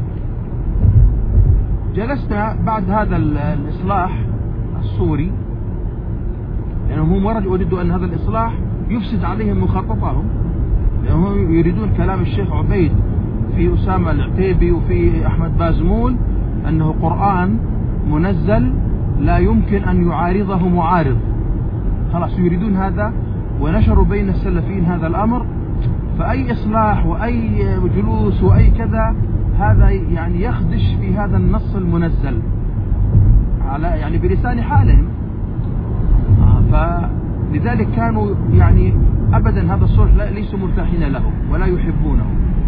جلسنا بعد هذا الإصلاح الصوري، لأنهم هم يريدوا أن هذا الإصلاح يفسد عليهم مخططهم، لأنهم يريدون كلام الشيخ عبيد في أسامة العتيبي وفي أحمد بازمول أنه قرآن منزل لا يمكن أن يعارضه معارض، خلاص يريدون هذا، ونشروا بين السلفيين هذا الأمر. فأي إصلاح وأي جلوس وأي كذا هذا يعني يخدش في هذا النص المنزل على يعني بلسان حالهم، فلذلك كانوا يعني أبدا هذا الصلح ليسوا مرتاحين له ولا يحبونه.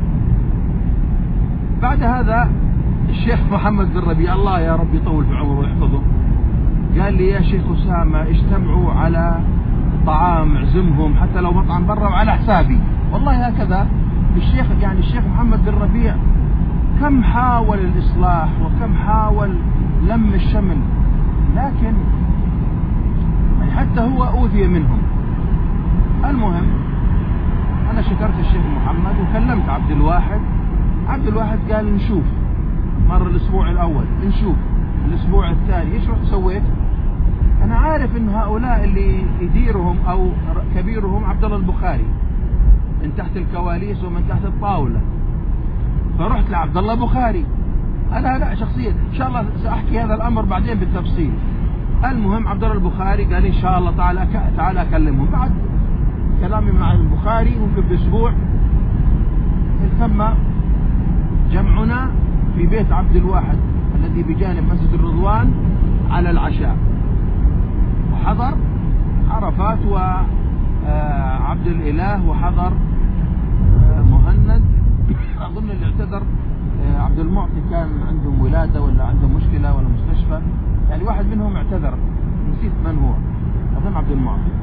بعد هذا الشيخ محمد بن ربيع الله يا رب يطول في عمره ويحفظه قال لي يا شيخ أسامة اجتمعوا على طعام اعزمهم حتى لو مطعم برا وعلى حسابي. والله هكذا الشيخ يعني الشيخ محمد بن ربيع كم حاول الإصلاح وكم حاول لم الشمل، لكن يعني حتى هو أوذي منهم. المهم أنا شكرت الشيخ محمد وكلمت عبد الواحد. عبد الواحد قال نشوف، مر الأسبوع الأول نشوف، الأسبوع الثاني إيش رحت سويت؟ أنا عارف إن هؤلاء اللي يديرهم أو كبيرهم عبد الله البخاري من تحت الكواليس ومن تحت الطاولة، فرحت لعبد الله البخاري. أنا لا شخصيا إن شاء الله سأحكي هذا الأمر بعدين بالتفصيل. المهم عبد الله البخاري قال إن شاء الله تعالى تعالى أكلمهم. بعد كلامي مع البخاري ممكن بأسبوع تم جمعنا في بيت عبد الواحد الذي بجانب مسجد الرضوان على العشاء، وحضر عرفات وعبد الإله وحضر مهند، أظن اللي اعتذر عبد المعطي كان عندهم ولادة ولا عندهم مشكلة ولا مستشفى، يعني واحد منهم اعتذر نسيت من هو، أظن عبد المعطي.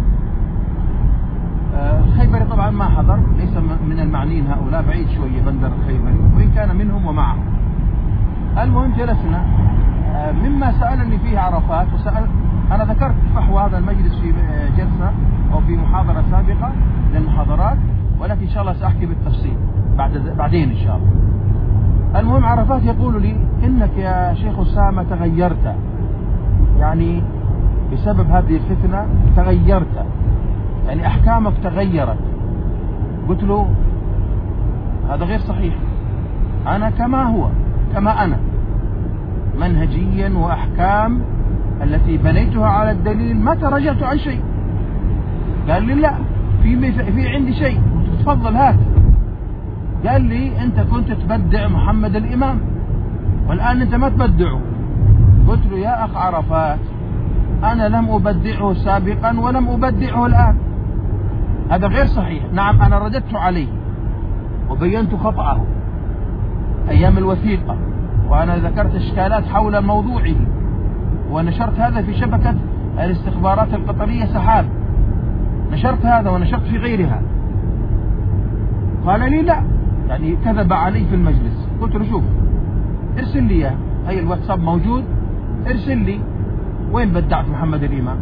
الخيبري طبعا ما حضر، ليس من المعنيين هؤلاء، بعيد شوية بندر الخيبري وإن كان منهم ومعه. المهم جلسنا، مما سألني فيه عرفات وسأل أنا ذكرت فحوى هذا المجلس في جلسة أو في محاضرة سابقة للمحاضرات، ولكن إن شاء الله سأحكي بالتفصيل بعد بعدين إن شاء الله. المهم عرفات يقول لي إنك يا شيخ أسامة تغيرت، يعني بسبب هذه الفتنة تغيرت، يعني أحكامك تغيرت. قلت له هذا غير صحيح، أنا كما هو كما أنا منهجيا وأحكام التي بنيتها على الدليل ما تراجعت عن شيء. قال لي لا، في في عندي شيء، تفضل هات. قال لي أنت كنت تبدع محمد الإمام والآن أنت ما تبدعه. قلت له يا أخ عرفات أنا لم أبدعه سابقا ولم أبدعه الآن، هذا غير صحيح. نعم أنا رددت عليه وبينت خطأه أيام الوثيقة، وأنا ذكرت إشكالات حول موضوعه، ونشرت هذا في شبكة الاستخبارات القطرية سحاب، نشرت هذا ونشرت في غيرها. قال لي لا، يعني كذب علي في المجلس. قلت له شوف ارسل لي اياه، هي الواتساب موجود، ارسل لي وين بدعت محمد الإمام.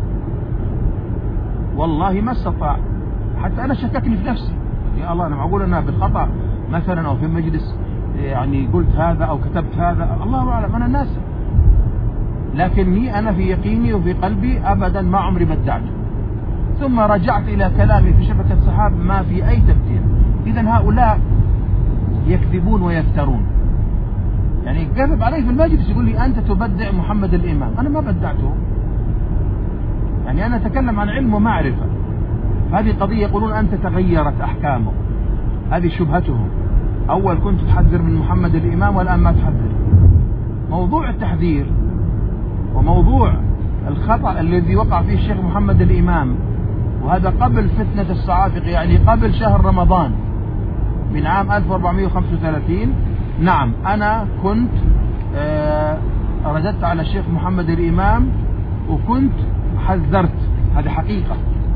والله ما استطاع، حتى أنا شككني في نفسي، يا الله أنا معقول أنا بالخطأ مثلا أو في مجلس يعني قلت هذا أو كتبت هذا، الله أعلم أنا ناسي، لكني أنا في يقيني وفي قلبي أبدا ما عمري بدعته. ثم رجعت إلى كلامي في شبكة سحاب ما في أي تبديل. إذن هؤلاء يكذبون ويفترون، يعني كذب علي في المجلس يقول لي أنت تبدع محمد الإمام، أنا ما بدعته، يعني أنا أتكلم عن علم ومعرفة. هذه قضية يقولون أنت تغيرت أحكامه، هذه شبهتهم. أول كنت تحذر من محمد الإمام والآن ما تحذر. موضوع التحذير وموضوع الخطأ الذي وقع فيه الشيخ محمد الإمام، وهذا قبل فتنة الصعافقة، يعني قبل شهر رمضان، من عام ألف وأربعمائة وخمسة وثلاثين. نعم أنا كنت آه رددت على الشيخ محمد الإمام وكنت حذرت، هذه حقيقة.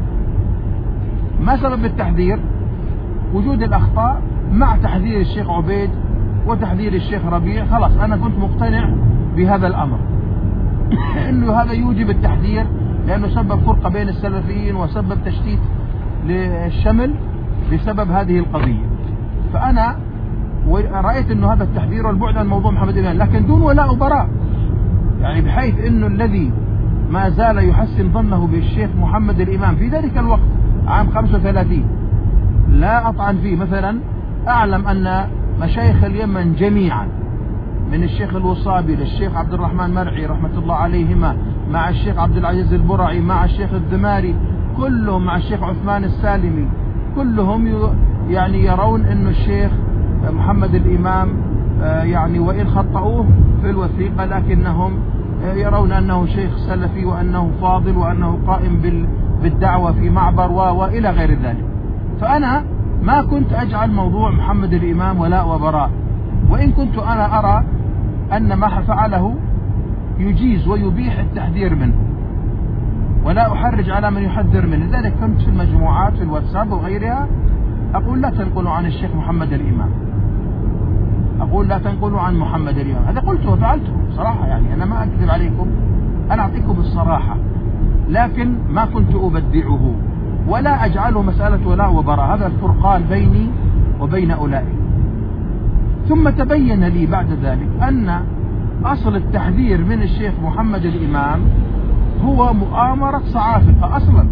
ما سبب التحذير؟ وجود الأخطاء مع تحذير الشيخ عبيد وتحذير الشيخ ربيع. خلاص أنا كنت مقتنع بهذا الأمر إنه هذا يوجب التحذير، لأنه سبب فرقة بين السلفيين وسبب تشتيت للشمل بسبب هذه القضية. فأنا رأيت إنه هذا التحذير والبعد عن موضوع محمد الإمام، لكن دون ولاء وبراء، يعني بحيث إنه الذي ما زال يحسن ظنه بالشيخ محمد الإمام في ذلك الوقت عام خمسة وثلاثين لا أطعن فيه. مثلا أعلم أن مشايخ اليمن جميعا من الشيخ الوصابي للشيخ عبد الرحمن مرعي رحمة الله عليهما، مع الشيخ عبد العزيز البرعي، مع الشيخ الذماري، كلهم مع الشيخ عثمان السالمي، كلهم يعني يرون أن الشيخ محمد الإمام يعني وإن خطأوه في الوثيقة لكنهم يرون أنه شيخ سلفي وأنه فاضل وأنه قائم بالدعوة في معبر وإلى غير ذلك. فأنا ما كنت أجعل موضوع محمد الإمام ولاء وبراء، وإن كنت أنا أرى أن ما فعله يجيز ويبيح التحذير منه، ولا أحرج على من يحذر منه. لذلك كنت في المجموعات في الواتساب وغيرها أقول لا تنقلوا عن الشيخ محمد الإمام، أقول لا تنقلوا عن محمد الإمام. هذا قلته وفعلته صراحة، يعني أنا ما أكذب عليكم، أنا أعطيكم الصراحة، لكن ما كنت أبدعه ولا أجعله مسألة ولاء وبراء. هذا الفرقان بيني وبين أولئك. ثم تبين لي بعد ذلك أن أصل التحذير من الشيخ محمد الإمام هو مؤامرة صعافقة أصلا.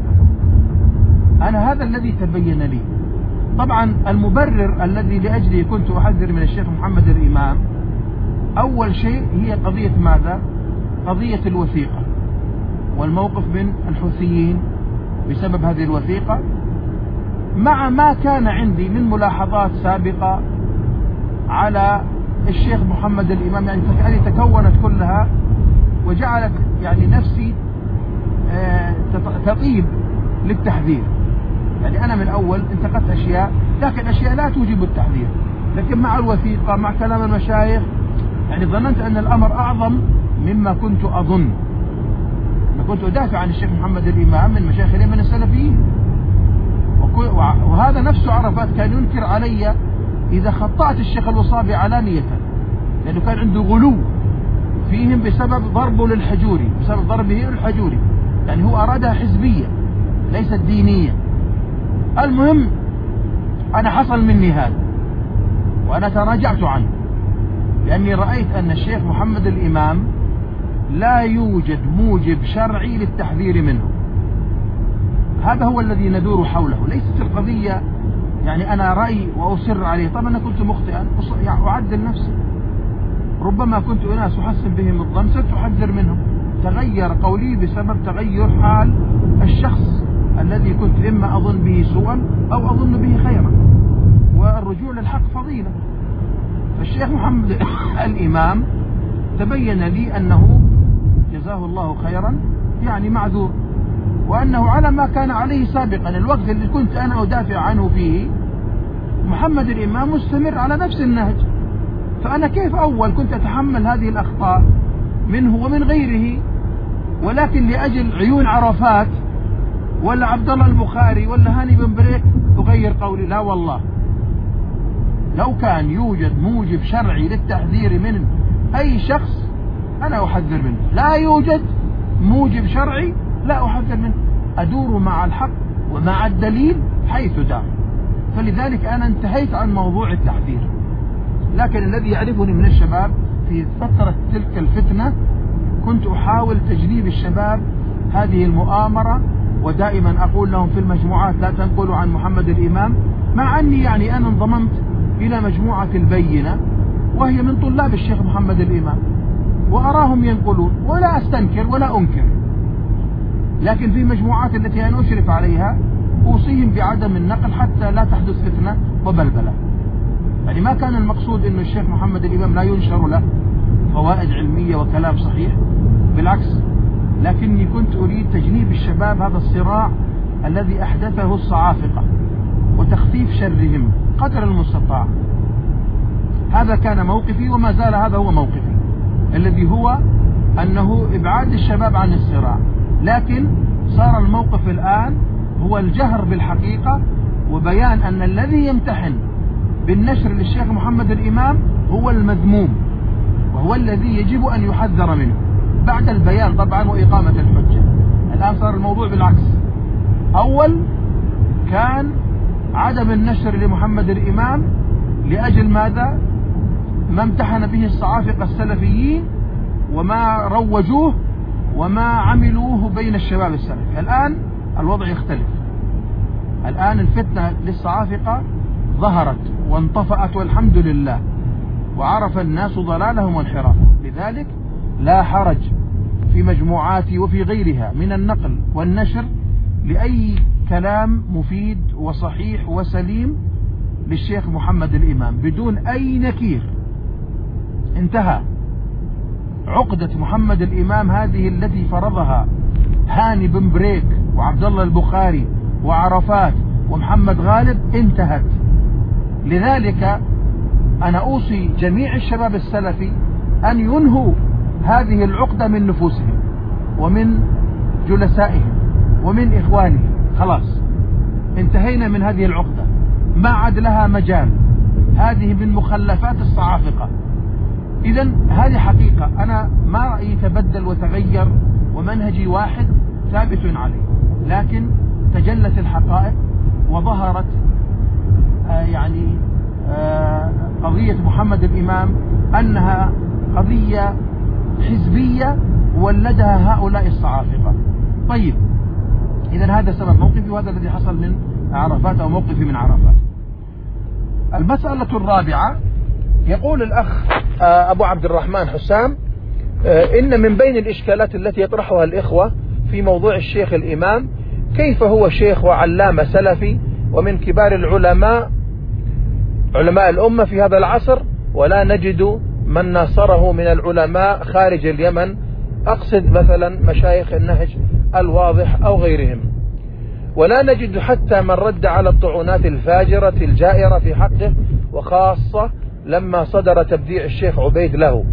أنا هذا الذي تبين لي. طبعا المبرر الذي لأجله كنت أحذر من الشيخ محمد الإمام أول شيء هي قضية ماذا؟ قضية الوثيقة والموقف من الحوثيين بسبب هذه الوثيقة، مع ما كان عندي من ملاحظات سابقة على الشيخ محمد الإمام، يعني تكونت كلها وجعلت يعني نفسي تطيب للتحذير. يعني أنا من أول انتقدت أشياء، لكن أشياء لا توجب التحذير، لكن مع الوثيقة مع كلام المشايخ يعني ظننت أن الأمر أعظم مما كنت أظن. ما كنت أدافع عن الشيخ محمد الإمام من مشايخ اليمن السلفيين، وهذا نفسه عرفات كان ينكر علي إذا خطأت الشيخ الوصابي علانية، لأنه كان عنده غلو فيهم بسبب ضربه للحجوري، بسبب ضربه للحجوري، يعني هو أرادها حزبية ليست دينية. المهم أنا حصل مني هذا وأنا تراجعت عنه، لأني رأيت أن الشيخ محمد الإمام لا يوجد موجب شرعي للتحذير منه. هذا هو الذي ندور حوله، ليست القضية يعني أنا رأي وأصر عليه. طبعا أنا كنت مخطئا يعني أعدل نفسي، ربما كنت أناس أحسن بهم الظن صرت أحذر منهم. تغير قولي بسبب تغير حال الشخص الذي كنت إما أظن به سوءا أو أظن به خيرا، والرجوع للحق فضيلة. فالشيخ محمد الإمام تبين لي أنه جزاه الله خيرا يعني معذور، وأنه على ما كان عليه سابقا. الوقت اللي كنت أنا أدافع عنه فيه محمد الإمام مستمر على نفس النهج، فأنا كيف أول كنت أتحمل هذه الأخطاء منه ومن غيره، ولكن لأجل عيون عرفات ولا عبد الله البخاري ولا هاني بن بريك أغير قولي؟ لا والله، لو كان يوجد موجب شرعي للتحذير من أي شخص أنا أحذر منه، لا يوجد موجب شرعي لا أحذر منه، أدور مع الحق ومع الدليل حيث دار. فلذلك أنا انتهيت عن موضوع التحذير. لكن الذي يعرفني من الشباب في فترة تلك الفتنة كنت أحاول تجنيب الشباب هذه المؤامرة، ودائما أقول لهم في المجموعات لا تنقلوا عن محمد الإمام، مع أني يعني أنا انضممت إلى مجموعة البينة وهي من طلاب الشيخ محمد الإمام، وأراهم ينقلون ولا أستنكر ولا أنكر، لكن في مجموعات التي أنا أشرف عليها أوصيهم بعدم النقل حتى لا تحدث فتنة وبلبلة. يعني ما كان المقصود أن الشيخ محمد الإمام لا ينشر له فوائد علمية وكلام صحيح، بالعكس، لكني كنت أريد تجنيب الشباب هذا الصراع الذي أحدثه الصعافقة وتخفيف شرهم قدر المستطاع. هذا كان موقفي وما زال هذا هو موقفي، الذي هو أنه إبعاد الشباب عن الصراع. لكن صار الموقف الآن هو الجهر بالحقيقة وبيان أن الذي يمتحن بالنشر للشيخ محمد الإمام هو المذموم، وهو الذي يجب أن يحذر منه بعد البيان طبعا وإقامة الحجة. الآن صار الموضوع بالعكس. أول كان عدم النشر لمحمد الإمام لأجل ماذا؟ ما امتحن به الصعافقة السلفيين وما روجوه وما عملوه بين الشباب السلفي. الآن الوضع يختلف. الآن الفتنة للصعافقة ظهرت وانطفأت والحمد لله، وعرف الناس ضلالهم وانحرافهم. لذلك لا حرج في مجموعاتي وفي غيرها من النقل والنشر لأي كلام مفيد وصحيح وسليم للشيخ محمد الإمام بدون أي نكير. انتهى. عقدة محمد الإمام هذه التي فرضها هاني بن بريك وعبد الله البخاري وعرفات ومحمد غالب انتهت. لذلك أنا أوصي جميع الشباب السلفي أن ينهوا هذه العقدة من نفوسهم ومن جلسائهم ومن إخوانهم. خلاص انتهينا من هذه العقدة، ما عاد لها مجال. هذه من مخلفات الصعافقة. إذن هذه حقيقة، أنا ما رأيي تبدل وتغير ومنهجي واحد ثابت عليه، لكن تجلت الحقائق وظهرت آه يعني آه قضية محمد الإمام أنها قضية حزبية ولدها هؤلاء الصعافقة. طيب، إذن هذا سبب موقفي وهذا الذي حصل من عرفات أو موقفي من عرفات. المسألة الرابعة، يقول الأخ أبو عبد الرحمن حسام إن من بين الإشكالات التي يطرحها الإخوة في موضوع الشيخ الإمام كيف هو شيخ وعلامة سلفي ومن كبار العلماء علماء الأمة في هذا العصر، ولا نجد من ناصره من العلماء خارج اليمن، أقصد مثلا مشايخ النهج الواضح أو غيرهم، ولا نجد حتى من رد على الطعونات الفاجرة الجائرة في حقه، وخاصة لما صدر تبديع الشيخ عبيد له.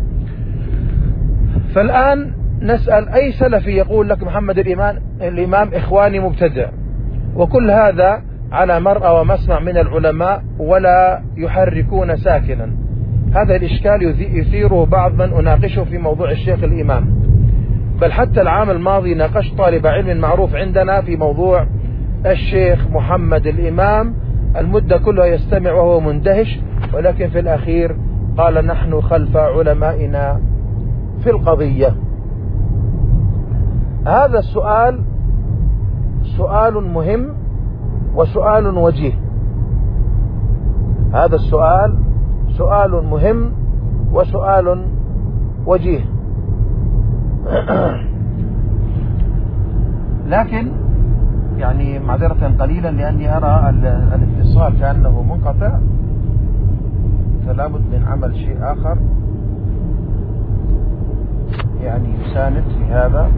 فالآن نسأل أي سلفي يقول لك محمد الإمام, الإمام إخواني مبتدع، وكل هذا على مرأى ومسمع من العلماء ولا يحركون ساكنا. هذا الإشكال يثيره بعض من أناقشه في موضوع الشيخ الإمام، بل حتى العام الماضي ناقشت طالب علم معروف عندنا في موضوع الشيخ محمد الإمام، المدة كلها يستمع وهو مندهش، ولكن في الأخير قال نحن خلف علمائنا في القضية. هذا السؤال سؤال مهم وسؤال وجيه. هذا السؤال سؤال مهم وسؤال وجيه. لكن يعني معذرة قليلا لأني أرى الاتصال كأنه منقطع، فلا بد من عمل شيء آخر يعني يساند في هذا.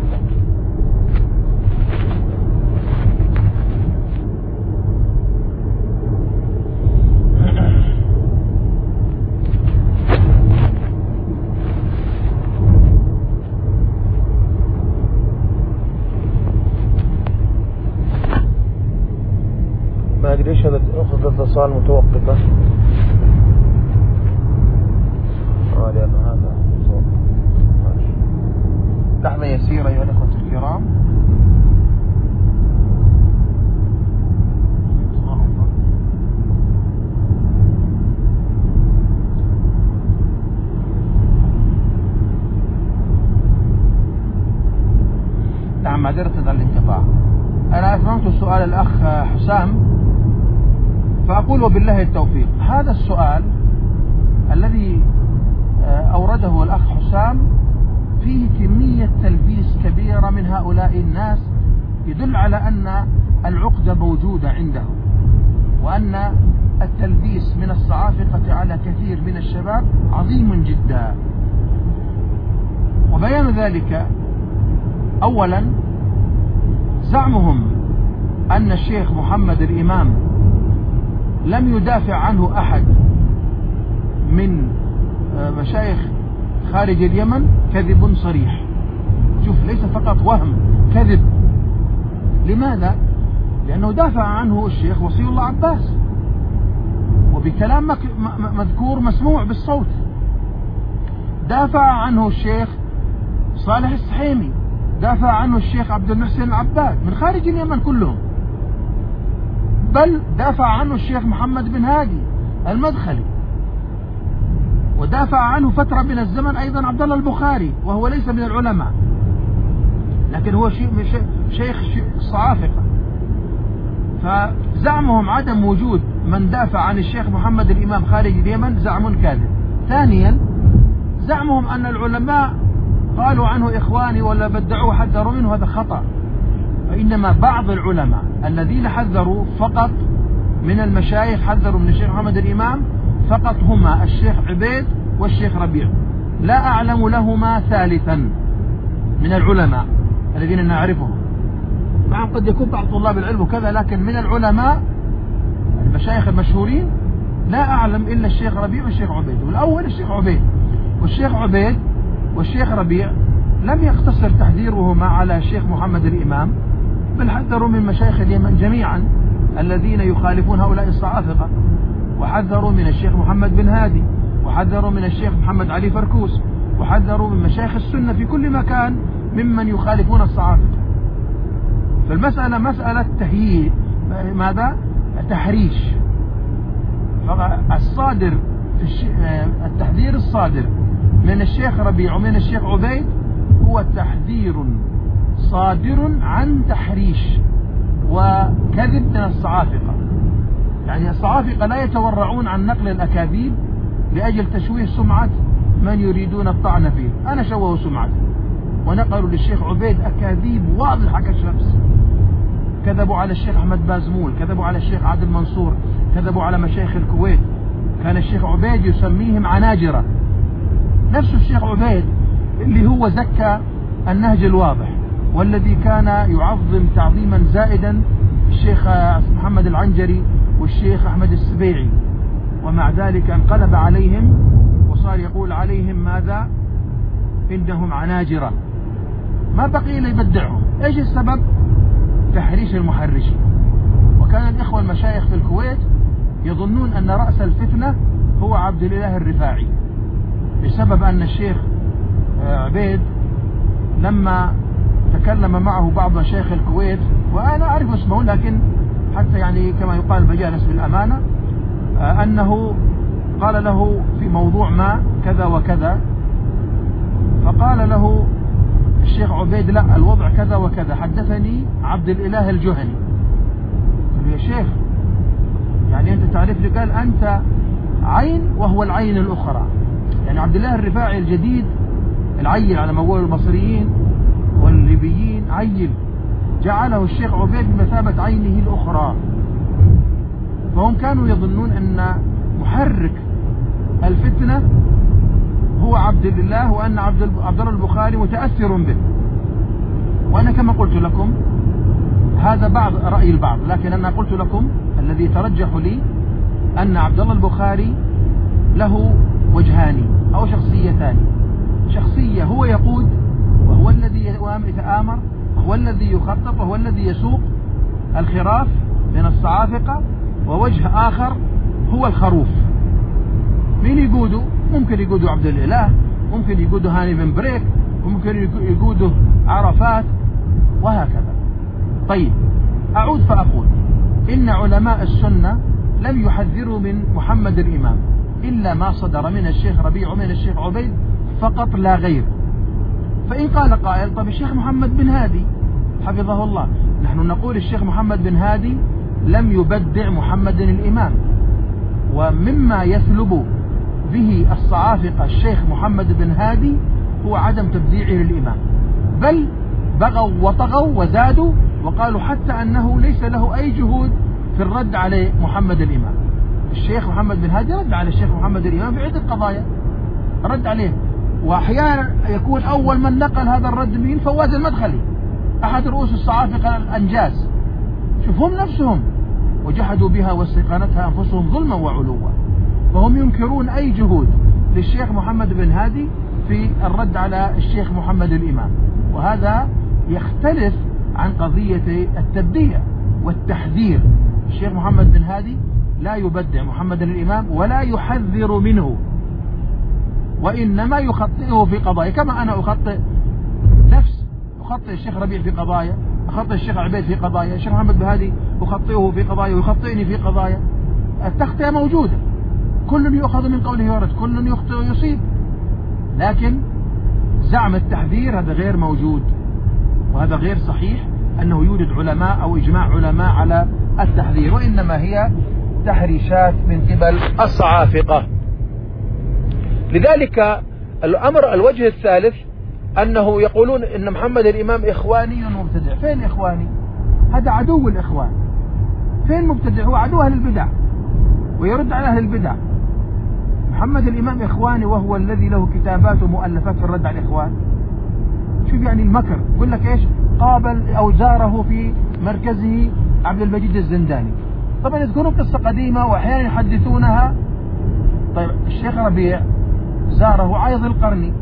ما أدري إيش هذا، أخذ الاتصال متوقفة آه لأنه هذا لحظة يسيرة أيها الأخوة الكرام. نعم، معذرة عن الانقطاع. أنا أفهمت سؤال الأخ حسام، فأقول وبالله التوفيق. هذا السؤال الذي أورده الأخ حسام فيه كمية تلبيس كبيرة من هؤلاء الناس، يدل على أن العقدة موجودة عندهم، وأن التلبيس من الصعافقة على كثير من الشباب عظيم جدا. وبيان ذلك أولا زعمهم أن الشيخ محمد الإمام لم يدافع عنه أحد من مشايخ خارج اليمن كذب صريح. شوف، ليس فقط وهم، كذب. لماذا؟ لأنه دافع عنه الشيخ وصي الله عباس، وبكلام مذكور مسموع بالصوت. دافع عنه الشيخ صالح السحيمي، دافع عنه الشيخ عبد المحسن العباد من خارج اليمن كلهم، بل دافع عنه الشيخ محمد بن هادي المدخلي، ودافع عنه فترة من الزمن أيضا عبد الله البخاري، وهو ليس من العلماء لكن هو شيخ الصعافقة. فزعمهم عدم وجود من دافع عن الشيخ محمد الإمام خارج اليمن زعم كاذب. ثانيا، زعمهم أن العلماء قالوا عنه إخواني ولا بدعوه حذروا منه، هذا خطأ. فإنما بعض العلماء الذين حذروا فقط من المشايخ، حذروا من الشيخ محمد الإمام فقط، هما الشيخ عبيد والشيخ ربيع، لا أعلم لهما ثالثا من العلماء الذين نعرفهم. نعم قد يكون بعض طلاب العلم وكذا، لكن من العلماء المشايخ المشهورين لا أعلم إلا الشيخ ربيع والشيخ عبيد. والأول الشيخ عبيد، والشيخ عبيد والشيخ ربيع لم يقتصر تحذيرهما على الشيخ محمد الإمام، بل حذروا من مشايخ اليمن جميعا الذين يخالفون هؤلاء الصعافقة، وحذروا من الشيخ محمد بن هادي، وحذروا من الشيخ محمد علي فركوس، وحذروا من مشايخ السنة في كل مكان ممن يخالفون الصعافقة. فالمسألة مسألة تهيئ، ماذا؟ تحريش. فالصادر التحذير الصادر من الشيخ ربيع ومن الشيخ عبيد هو تحذير صادر عن تحريش وكذب من الصعافقة. يعني الصعافقة لا يتورعون عن نقل الأكاذيب لأجل تشويه سمعة من يريدون الطعن فيه. أنا شوهوا سمعته ونقلوا للشيخ عبيد أكاذيب واضحة كالشمس. كذبوا على الشيخ أحمد بازمول، كذبوا على الشيخ عادل منصور، كذبوا على مشايخ الكويت. كان الشيخ عبيد يسميهم عناجرة. نفس الشيخ عبيد اللي هو زكى النهج الواضح، والذي كان يعظم تعظيما زائدا الشيخ محمد العنجري والشيخ أحمد السبيعي، ومع ذلك انقلب عليهم وصار يقول عليهم ماذا؟ إنهم عناجرة. ما بقي إلا يبدعهم. إيش السبب؟ تحريش المحرشين. وكان الإخوة المشايخ في الكويت يظنون أن رأس الفتنة هو عبد الإله الرفاعي، بسبب أن الشيخ عبيد لما تكلم معه بعض مشايخ الكويت، وأنا أعرف اسمه لكن حتى يعني كما يقال بجالس بالأمانة، أنه قال له في موضوع ما كذا وكذا، فقال له الشيخ عبيد لا الوضع كذا وكذا، حدثني عبد الإله الجهني. قال يا شيخ يعني أنت تعرف لي؟ قال أنت عين وهو العين الأخرى. يعني عبد الله الرفاعي الجديد العيل على موال المصريين والليبيين عيل، جعله الشيخ عبيد بمثابة عينه الأخرى. فهم كانوا يظنون أن محرك الفتنة هو عبد الله، وأن عبد الله البخاري متأثر به. وأنا كما قلت لكم هذا بعض رأي البعض، لكن أنا قلت لكم الذي ترجح لي أن عبد الله البخاري له وجهان أو شخصيتان. شخصية هو يقود وهو الذي يتآمر وهو الذي يخطط وهو الذي يسوق الخراف من الصعافقة، ووجه آخر هو الخروف. مين يقوده؟ ممكن يقوده عبد الإله، ممكن يقوده هاني بن بريك، وممكن يقوده عرفات، وهكذا. طيب أعود فأقول إن علماء السنة لم يحذروا من محمد الإمام إلا ما صدر من الشيخ ربيع ومن الشيخ عبيد فقط لا غير. فإن قال قائل طب الشيخ محمد بن هادي حفظه الله، نحن نقول الشيخ محمد بن هادي لم يبدع محمد الإمام، ومما يثلب به الصعافقة الشيخ محمد بن هادي هو عدم تبديعه للإمام، بل بغوا وطغوا وزادوا وقالوا حتى أنه ليس له أي جهود في الرد على محمد الإمام. الشيخ محمد بن هادي رد على الشيخ محمد الإمام في عدة قضايا، رد عليه. وأحيانا يكون أول من نقل هذا الرد مين؟ فواز المدخلي، أحد رؤوس الصعافقة الأنجاز. شوف هم نفسهم وجحدوا بها واستيقنتها أنفسهم ظلما وعلوا، فهم ينكرون أي جهود للشيخ محمد بن هادي في الرد على الشيخ محمد الإمام. وهذا يختلف عن قضية التبديع والتحذير. الشيخ محمد بن هادي لا يبدع محمد الإمام ولا يحذر منه، وإنما يخطئه في قضايا، كما أنا أخطئ نفس أخطئ الشيخ ربيع في قضايا، أخطئ الشيخ عبيد في قضايا، الشيخ محمد بن هادي أخطئه في قضايا ويخطئني في قضايا. التخطئة موجودة، كل يؤخذ من قوله يورد، كل يخطئ ويصيب، لكن زعم التحذير هذا غير موجود، وهذا غير صحيح أنه يوجد علماء أو إجماع علماء على التحذير، وإنما هي تحريشات من قبل الصعافقة. لذلك الأمر الوجه الثالث أنه يقولون إن محمد الإمام إخواني مبتدع. فين إخواني؟ هذا عدو الإخوان. فين مبتدع؟ هو عدو أهل البدع ويرد على أهل البدع. محمد الإمام إخواني وهو الذي له كتابات ومؤلفات في الرد على الإخوان. شوف يعني المكر، يقول لك إيش؟ قابل أو زاره في مركزه عبد المجيد الزنداني. طبعا يذكرون قصة قديمة وأحيانا يحدثونها. طيب الشيخ ربيع زاره عايض القرني،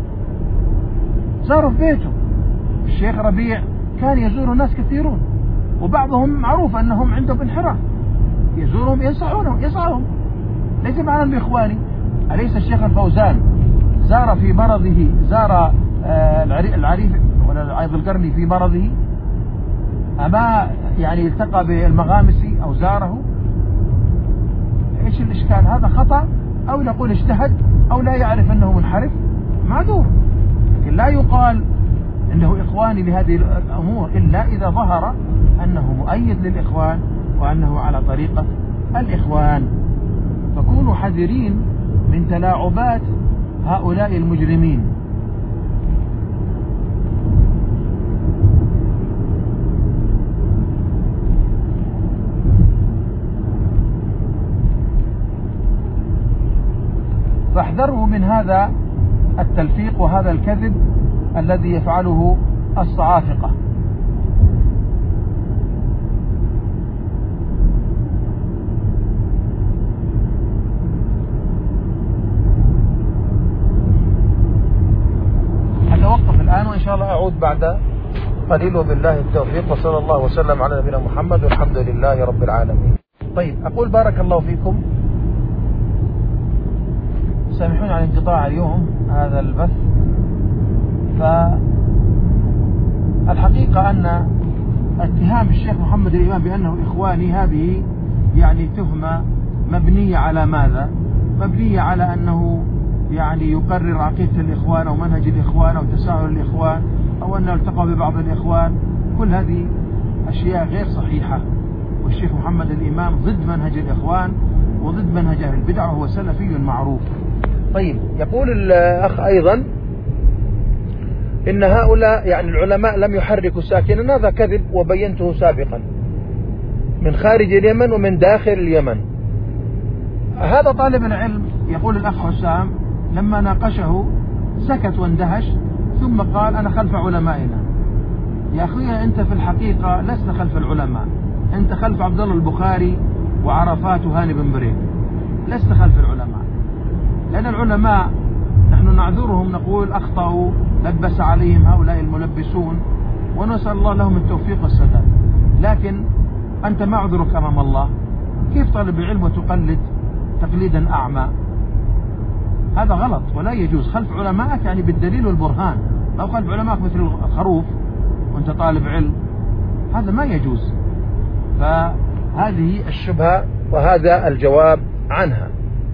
زاره في بيته. الشيخ ربيع كان يزور ناس كثيرون، وبعضهم معروف أنهم عندهم انحراف، يزورهم ينصحونهم ينصحهم ليس معنى بإخواني. أليس الشيخ الفوزان زار في مرضه، زار العريف ولا عايض القرني في مرضه، أما يعني التقى بالمغامسي أو زاره؟ إيش الإشكال؟ هذا خطأ، أو نقول اجتهد، أو لا يعرف أنه منحرف، معذور. لكن لا يقال أنه إخواني لهذه الأمور إلا إذا ظهر أنه مؤيد للإخوان وأنه على طريقة الإخوان. فكونوا حذرين من تلاعبات هؤلاء المجرمين. فاحذروا من هذا التلفيق وهذا الكذب الذي يفعله الصعافقة. أتوقف الآن وإن شاء الله أعود بعد قليل، وبالله التوفيق، وصلى الله وسلم على نبينا محمد والحمد لله رب العالمين. طيب أقول بارك الله فيكم، سامحوني على انقطاع اليوم هذا البث. فالحقيقة أن اتهام الشيخ محمد الإمام بأنه إخواني هذه يعني تهمة مبنية على ماذا؟ مبنية على أنه يعني يقرر عقيدة الإخوان أو منهج الإخوان أو تساهل الإخوان أو أنه التقى ببعض الإخوان. كل هذه أشياء غير صحيحة، والشيخ محمد الإمام ضد منهج الإخوان وضد منهج أهل البدع، وهو سلفي معروف. طيب يقول الأخ أيضا إن هؤلاء يعني العلماء لم يحركوا ساكنا. هذا كذب وبينته سابقا من خارج اليمن ومن داخل اليمن. هذا طالب العلم يقول الأخ حسام لما ناقشه سكت واندهش، ثم قال أنا خلف علمائنا. يا أخويا أنت في الحقيقة لست خلف العلماء، أنت خلف عبد الله البخاري وعرفات وهاني بن بريد، لست خلف العلماء. لأن العلماء نحن نعذرهم، نقول أخطأوا، لبس عليهم هؤلاء الملبسون، ونسأل الله لهم التوفيق والسداد. لكن أنت ما عذرك أمام الله. كيف طالب العلم وتقلد تقليدا أعمى؟ هذا غلط ولا يجوز. خلف علمائك يعني بالدليل والبرهان، أو خلف علمائك مثل الخروف وأنت طالب علم، هذا ما يجوز. فهذه الشبهة وهذا الجواب عنها.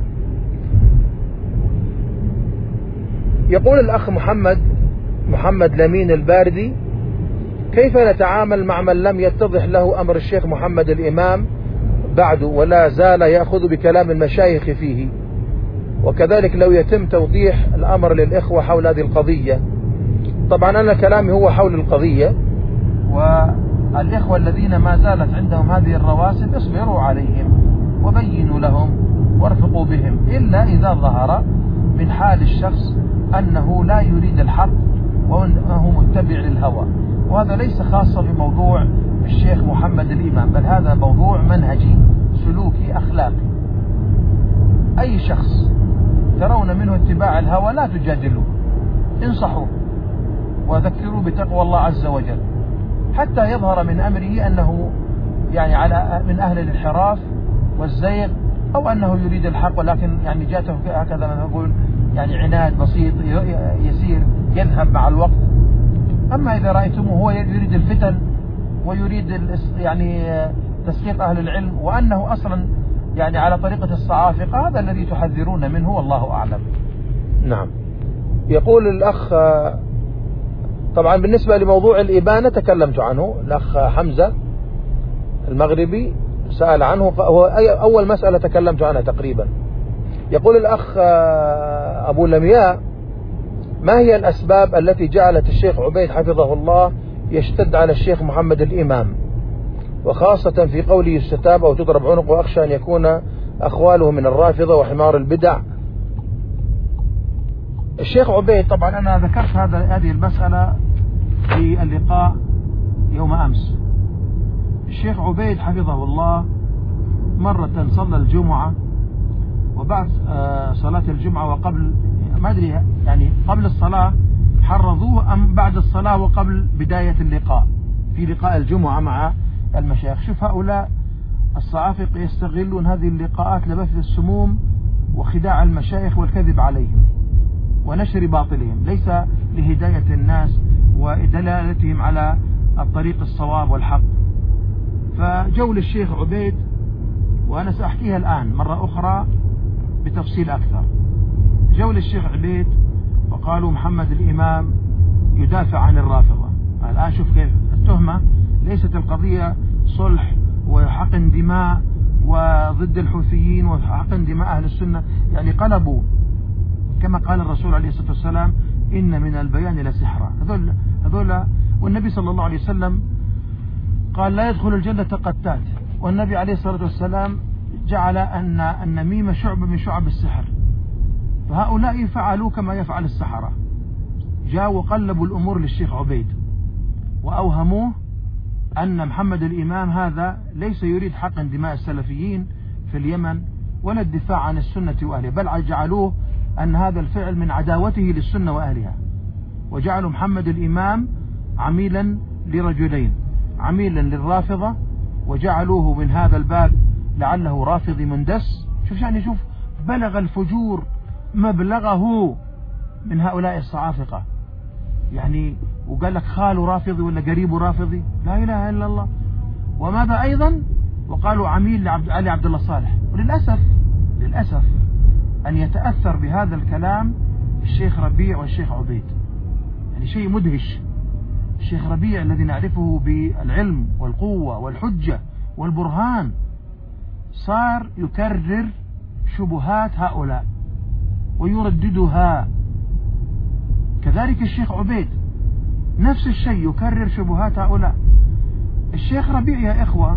يقول الأخ محمد محمد لمين الباردي: كيف نتعامل مع من لم يتضح له أمر الشيخ محمد الإمام بعد ولا زال يأخذ بكلام المشايخ فيه؟ وكذلك لو يتم توضيح الأمر للإخوة حول هذه القضية. طبعا أنا كلامي هو حول القضية، والإخوة الذين ما زالت عندهم هذه الرواسب اصبروا عليهم وبينوا لهم وارفقوا بهم، إلا إذا ظهر من حال الشخص أنه لا يريد الحق وأنه متبع للهوى. وهذا ليس خاصة بموضوع الشيخ محمد الإمام، بل هذا موضوع منهجي سلوكي أخلاقي. أي شخص ترون منه اتباع الهوى لا تجادلوه، انصحوه وذكروا بتقوى الله عز وجل، حتى يظهر من أمره أنه يعني على من أهل الانحراف والزيغ، أو أنه يريد الحق ولكن يعني جاته هكذا ما نقول يعني عناد بسيط يسير يذهب مع الوقت. أما إذا رأيتموه هو يريد الفتن ويريد يعني تسقيط أهل العلم، وأنه أصلا يعني على طريقة الصعافقة، هذا الذي تحذرون منه والله أعلم. نعم. يقول الأخ، طبعا بالنسبة لموضوع الإبانة تكلمت عنه، الأخ حمزة المغربي سأل عنه، فهو أول مسألة تكلمت عنها تقريبا. يقول الأخ أبو لمياء: ما هي الأسباب التي جعلت الشيخ عبيد حفظه الله يشتد على الشيخ محمد الإمام، وخاصة في قوله يستتاب أو تضرب عنق، وأخشى أن يكون أخواله من الرافضة وحمار البدع؟ الشيخ عبيد، طبعا أنا ذكرت هذا هذه المسألة في اللقاء يوم أمس. الشيخ عبيد حفظه الله مرة صلى الجمعة، وبعد صلاة الجمعة وقبل ما أدري يعني قبل الصلاة حرضوه أم بعد الصلاة وقبل بداية اللقاء في لقاء الجمعة مع المشايخ. شوف هؤلاء الصعافق يستغلون هذه اللقاءات لبث السموم وخداع المشايخ والكذب عليهم ونشر باطلهم، ليس لهداية الناس ودلالتهم على الطريق الصواب والحق. فجول الشيخ عبيد، وأنا سأحكيها الآن مرة أخرى بتفصيل أكثر. جول الشيخ عبيد وقالوا محمد الإمام يدافع عن الرافضة. الآن شوف كيف التهمة، ليست القضية صلح وحقن دماء وضد الحوثيين وحقن دماء أهل السنة، يعني قلبوا كما قال الرسول عليه الصلاة والسلام: إن من البيان لسحرا. هذول هذول والنبي صلى الله عليه وسلم قال: لا يدخل الجنة قتات. والنبي عليه الصلاة والسلام جعل أن النميمة شعبة من شعب السحر. فهؤلاء فعلوا كما يفعل السحرة، جاءوا وقلبوا الأمور للشيخ عبيد وأوهموه أن محمد الإمام هذا ليس يريد حقن دماء السلفيين في اليمن ولا الدفاع عن السنة وأهلها، بل جعلوه أن هذا الفعل من عداوته للسنة وأهلها، وجعلوا محمد الإمام عميلا لرجلين، عميلا للرافضة، وجعلوه من هذا الباب لعله رافضي مندس. شوف يعني شوف بلغ الفجور مبلغه من هؤلاء الصعافقة، يعني وقال لك خاله رافضي ولا قريبه رافضي، لا إله إلا الله. وماذا أيضا؟ وقالوا عميل لعبد علي عبد الله صالح. وللأسف للأسف أن يتأثر بهذا الكلام الشيخ ربيع والشيخ عبيد، يعني شيء مدهش. الشيخ ربيع الذي نعرفه بالعلم والقوة والحجة والبرهان صار يكرر شبهات هؤلاء ويرددها، كذلك الشيخ عبيد نفس الشيء يكرر شبهات هؤلاء. الشيخ ربيع يا إخوة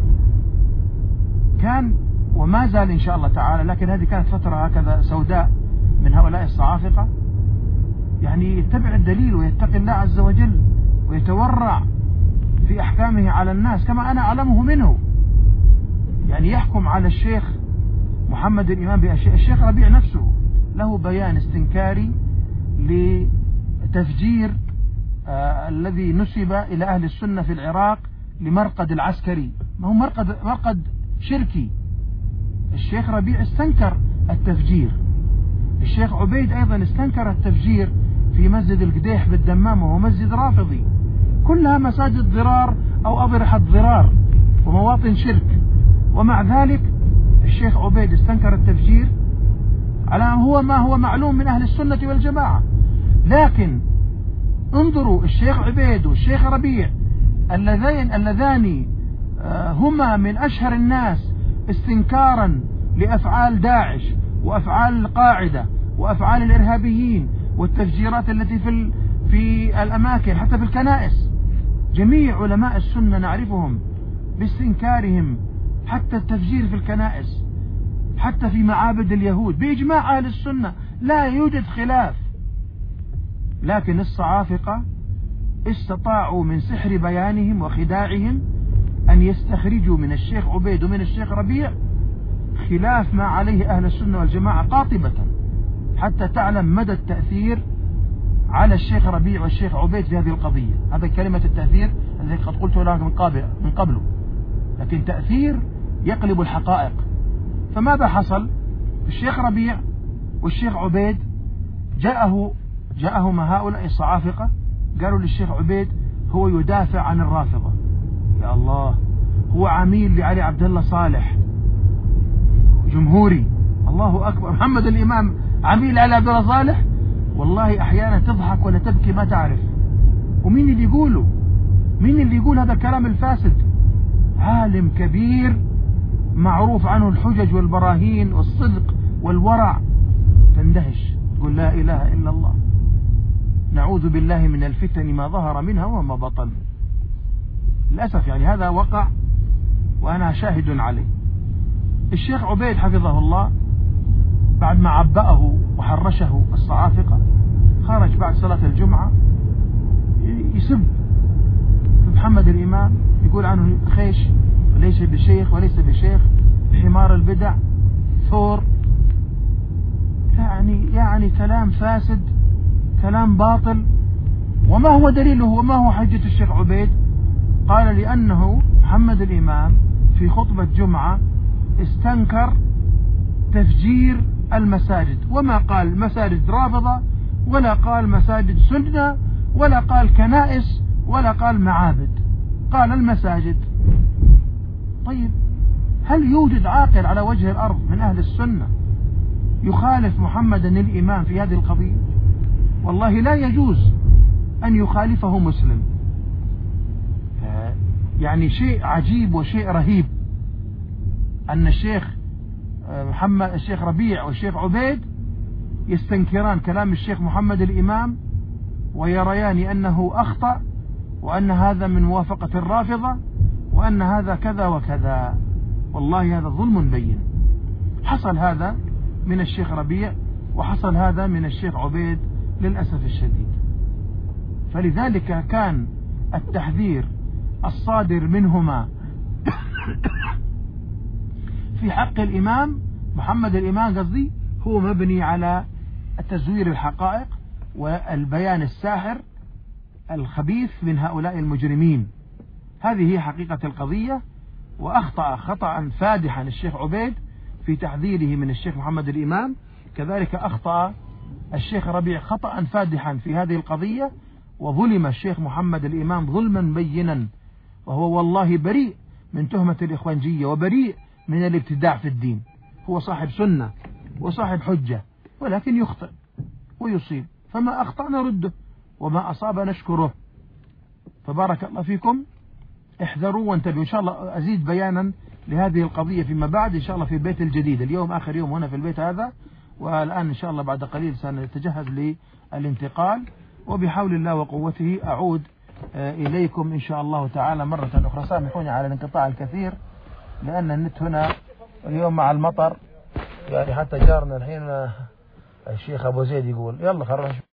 كان وما زال إن شاء الله تعالى، لكن هذه كانت فترة هكذا سوداء من هؤلاء الصعافقة، يعني يتبع الدليل ويتقي الله عز وجل ويتورع في أحكامه على الناس كما أنا أعلمه منه. يعني يحكم على الشيخ محمد الإمام بأشياء. الشيخ ربيع نفسه له بيان استنكاري لتفجير آه الذي نسب إلى أهل السنة في العراق لمرقد العسكري، ما هو مرقد, مرقد شركي. الشيخ ربيع استنكر التفجير. الشيخ عبيد أيضا استنكر التفجير في مسجد القديح بالدمام، وهو مسجد رافضي، كلها مساجد ضرار أو أضرحة ضرار ومواطن شرك. ومع ذلك الشيخ عبيد استنكر التفجير على هو ما هو معلوم من أهل السنة والجماعة. لكن انظروا الشيخ عبيد والشيخ ربيع اللذين اللذان هما من أشهر الناس استنكارا لأفعال داعش وأفعال القاعدة وأفعال الإرهابيين والتفجيرات التي في في الأماكن حتى في الكنائس. جميع علماء السنة نعرفهم باستنكارهم حتى التفجير في الكنائس، حتى في معابد اليهود بإجماع أهل السنة لا يوجد خلاف. لكن الصعافقة استطاعوا من سحر بيانهم وخداعهم أن يستخرجوا من الشيخ عبيد ومن الشيخ ربيع خلاف ما عليه أهل السنة والجماعة قاطبة، حتى تعلم مدى التأثير على الشيخ ربيع والشيخ عبيد في هذه القضية. هذا كلمة التأثير الذي قد قلته لك من قبل من قبله، لكن تأثير يقلب الحقائق. فماذا حصل؟ الشيخ ربيع والشيخ عبيد جاءه جاءهما هؤلاء الصعافقة قالوا للشيخ عبيد هو يدافع عن الرافضة. يا الله، هو عميل لعلي عبد الله صالح، جمهوري. الله أكبر، محمد الإمام عميل لعلي عبد الله صالح. والله أحيانا تضحك ولا تبكي ما تعرف. ومين اللي يقوله؟ مين اللي يقول هذا الكلام الفاسد؟ عالم كبير معروف عنه الحجج والبراهين والصدق والورع، تندهش تقول لا إله إلا الله. نعوذ بالله من الفتن ما ظهر منها وما بطن. للأسف يعني هذا وقع وأنا شاهد عليه. الشيخ عبيد حفظه الله بعد ما عبأه وحرشه الصعافقة خرج بعد صلاة الجمعة يسب محمد الإمام، يقول عنه خيش وليس بشيخ وليس بشيخ، حمار البدع، ثور، يعني يعني كلام فاسد، كلام باطل. وما هو دليله وما هو حجة الشيخ عبيد؟ قال لأنه محمد الإمام في خطبة جمعة استنكر تفجير المساجد، وما قال مساجد رافضة ولا قال مساجد سنة ولا قال كنائس ولا قال معابد، قال المساجد. طيب هل يوجد عاقل على وجه الأرض من أهل السنة يخالف محمدا الإمام في هذه القضية؟ والله لا يجوز أن يخالفه مسلم. يعني شيء عجيب وشيء رهيب أن الشيخ محمد الشيخ ربيع والشيخ عبيد يستنكران كلام الشيخ محمد الإمام ويريان أنه أخطأ وأن هذا من موافقة الرافضة وأن هذا كذا وكذا. والله هذا ظلم بين. حصل هذا من الشيخ ربيع وحصل هذا من الشيخ عبيد للأسف الشديد. فلذلك كان التحذير الصادر منهما في حق الإمام محمد الإمام قصدي هو مبني على تزوير الحقائق والبيان الساحر الخبيث من هؤلاء المجرمين. هذه هي حقيقة القضية. وأخطأ خطأ فادحا الشيخ عبيد في تحذيره من الشيخ محمد الإمام، كذلك أخطأ الشيخ ربيع خطأ فادحا في هذه القضية، وظلم الشيخ محمد الإمام ظلما بينا، وهو والله بريء من تهمة الإخوانجية وبريء من الابتداع في الدين. هو صاحب سنة وصاحب حجة، ولكن يخطئ ويصيب، فما أخطأ نرده وما أصاب نشكره. فبارك الله فيكم، احذروا وانتبهوا. إن شاء الله أزيد بيانا لهذه القضية فيما بعد إن شاء الله في البيت الجديد. اليوم آخر يوم هنا في البيت هذا، والآن إن شاء الله بعد قليل سنتجهز للانتقال، وبحول الله وقوته أعود إليكم إن شاء الله تعالى مرة أخرى. سامحوني على الانقطاع الكثير لأن النت هنا اليوم مع المطر، يعني حتى جارنا الحين الشيخ أبو زيد يقول يلا خرج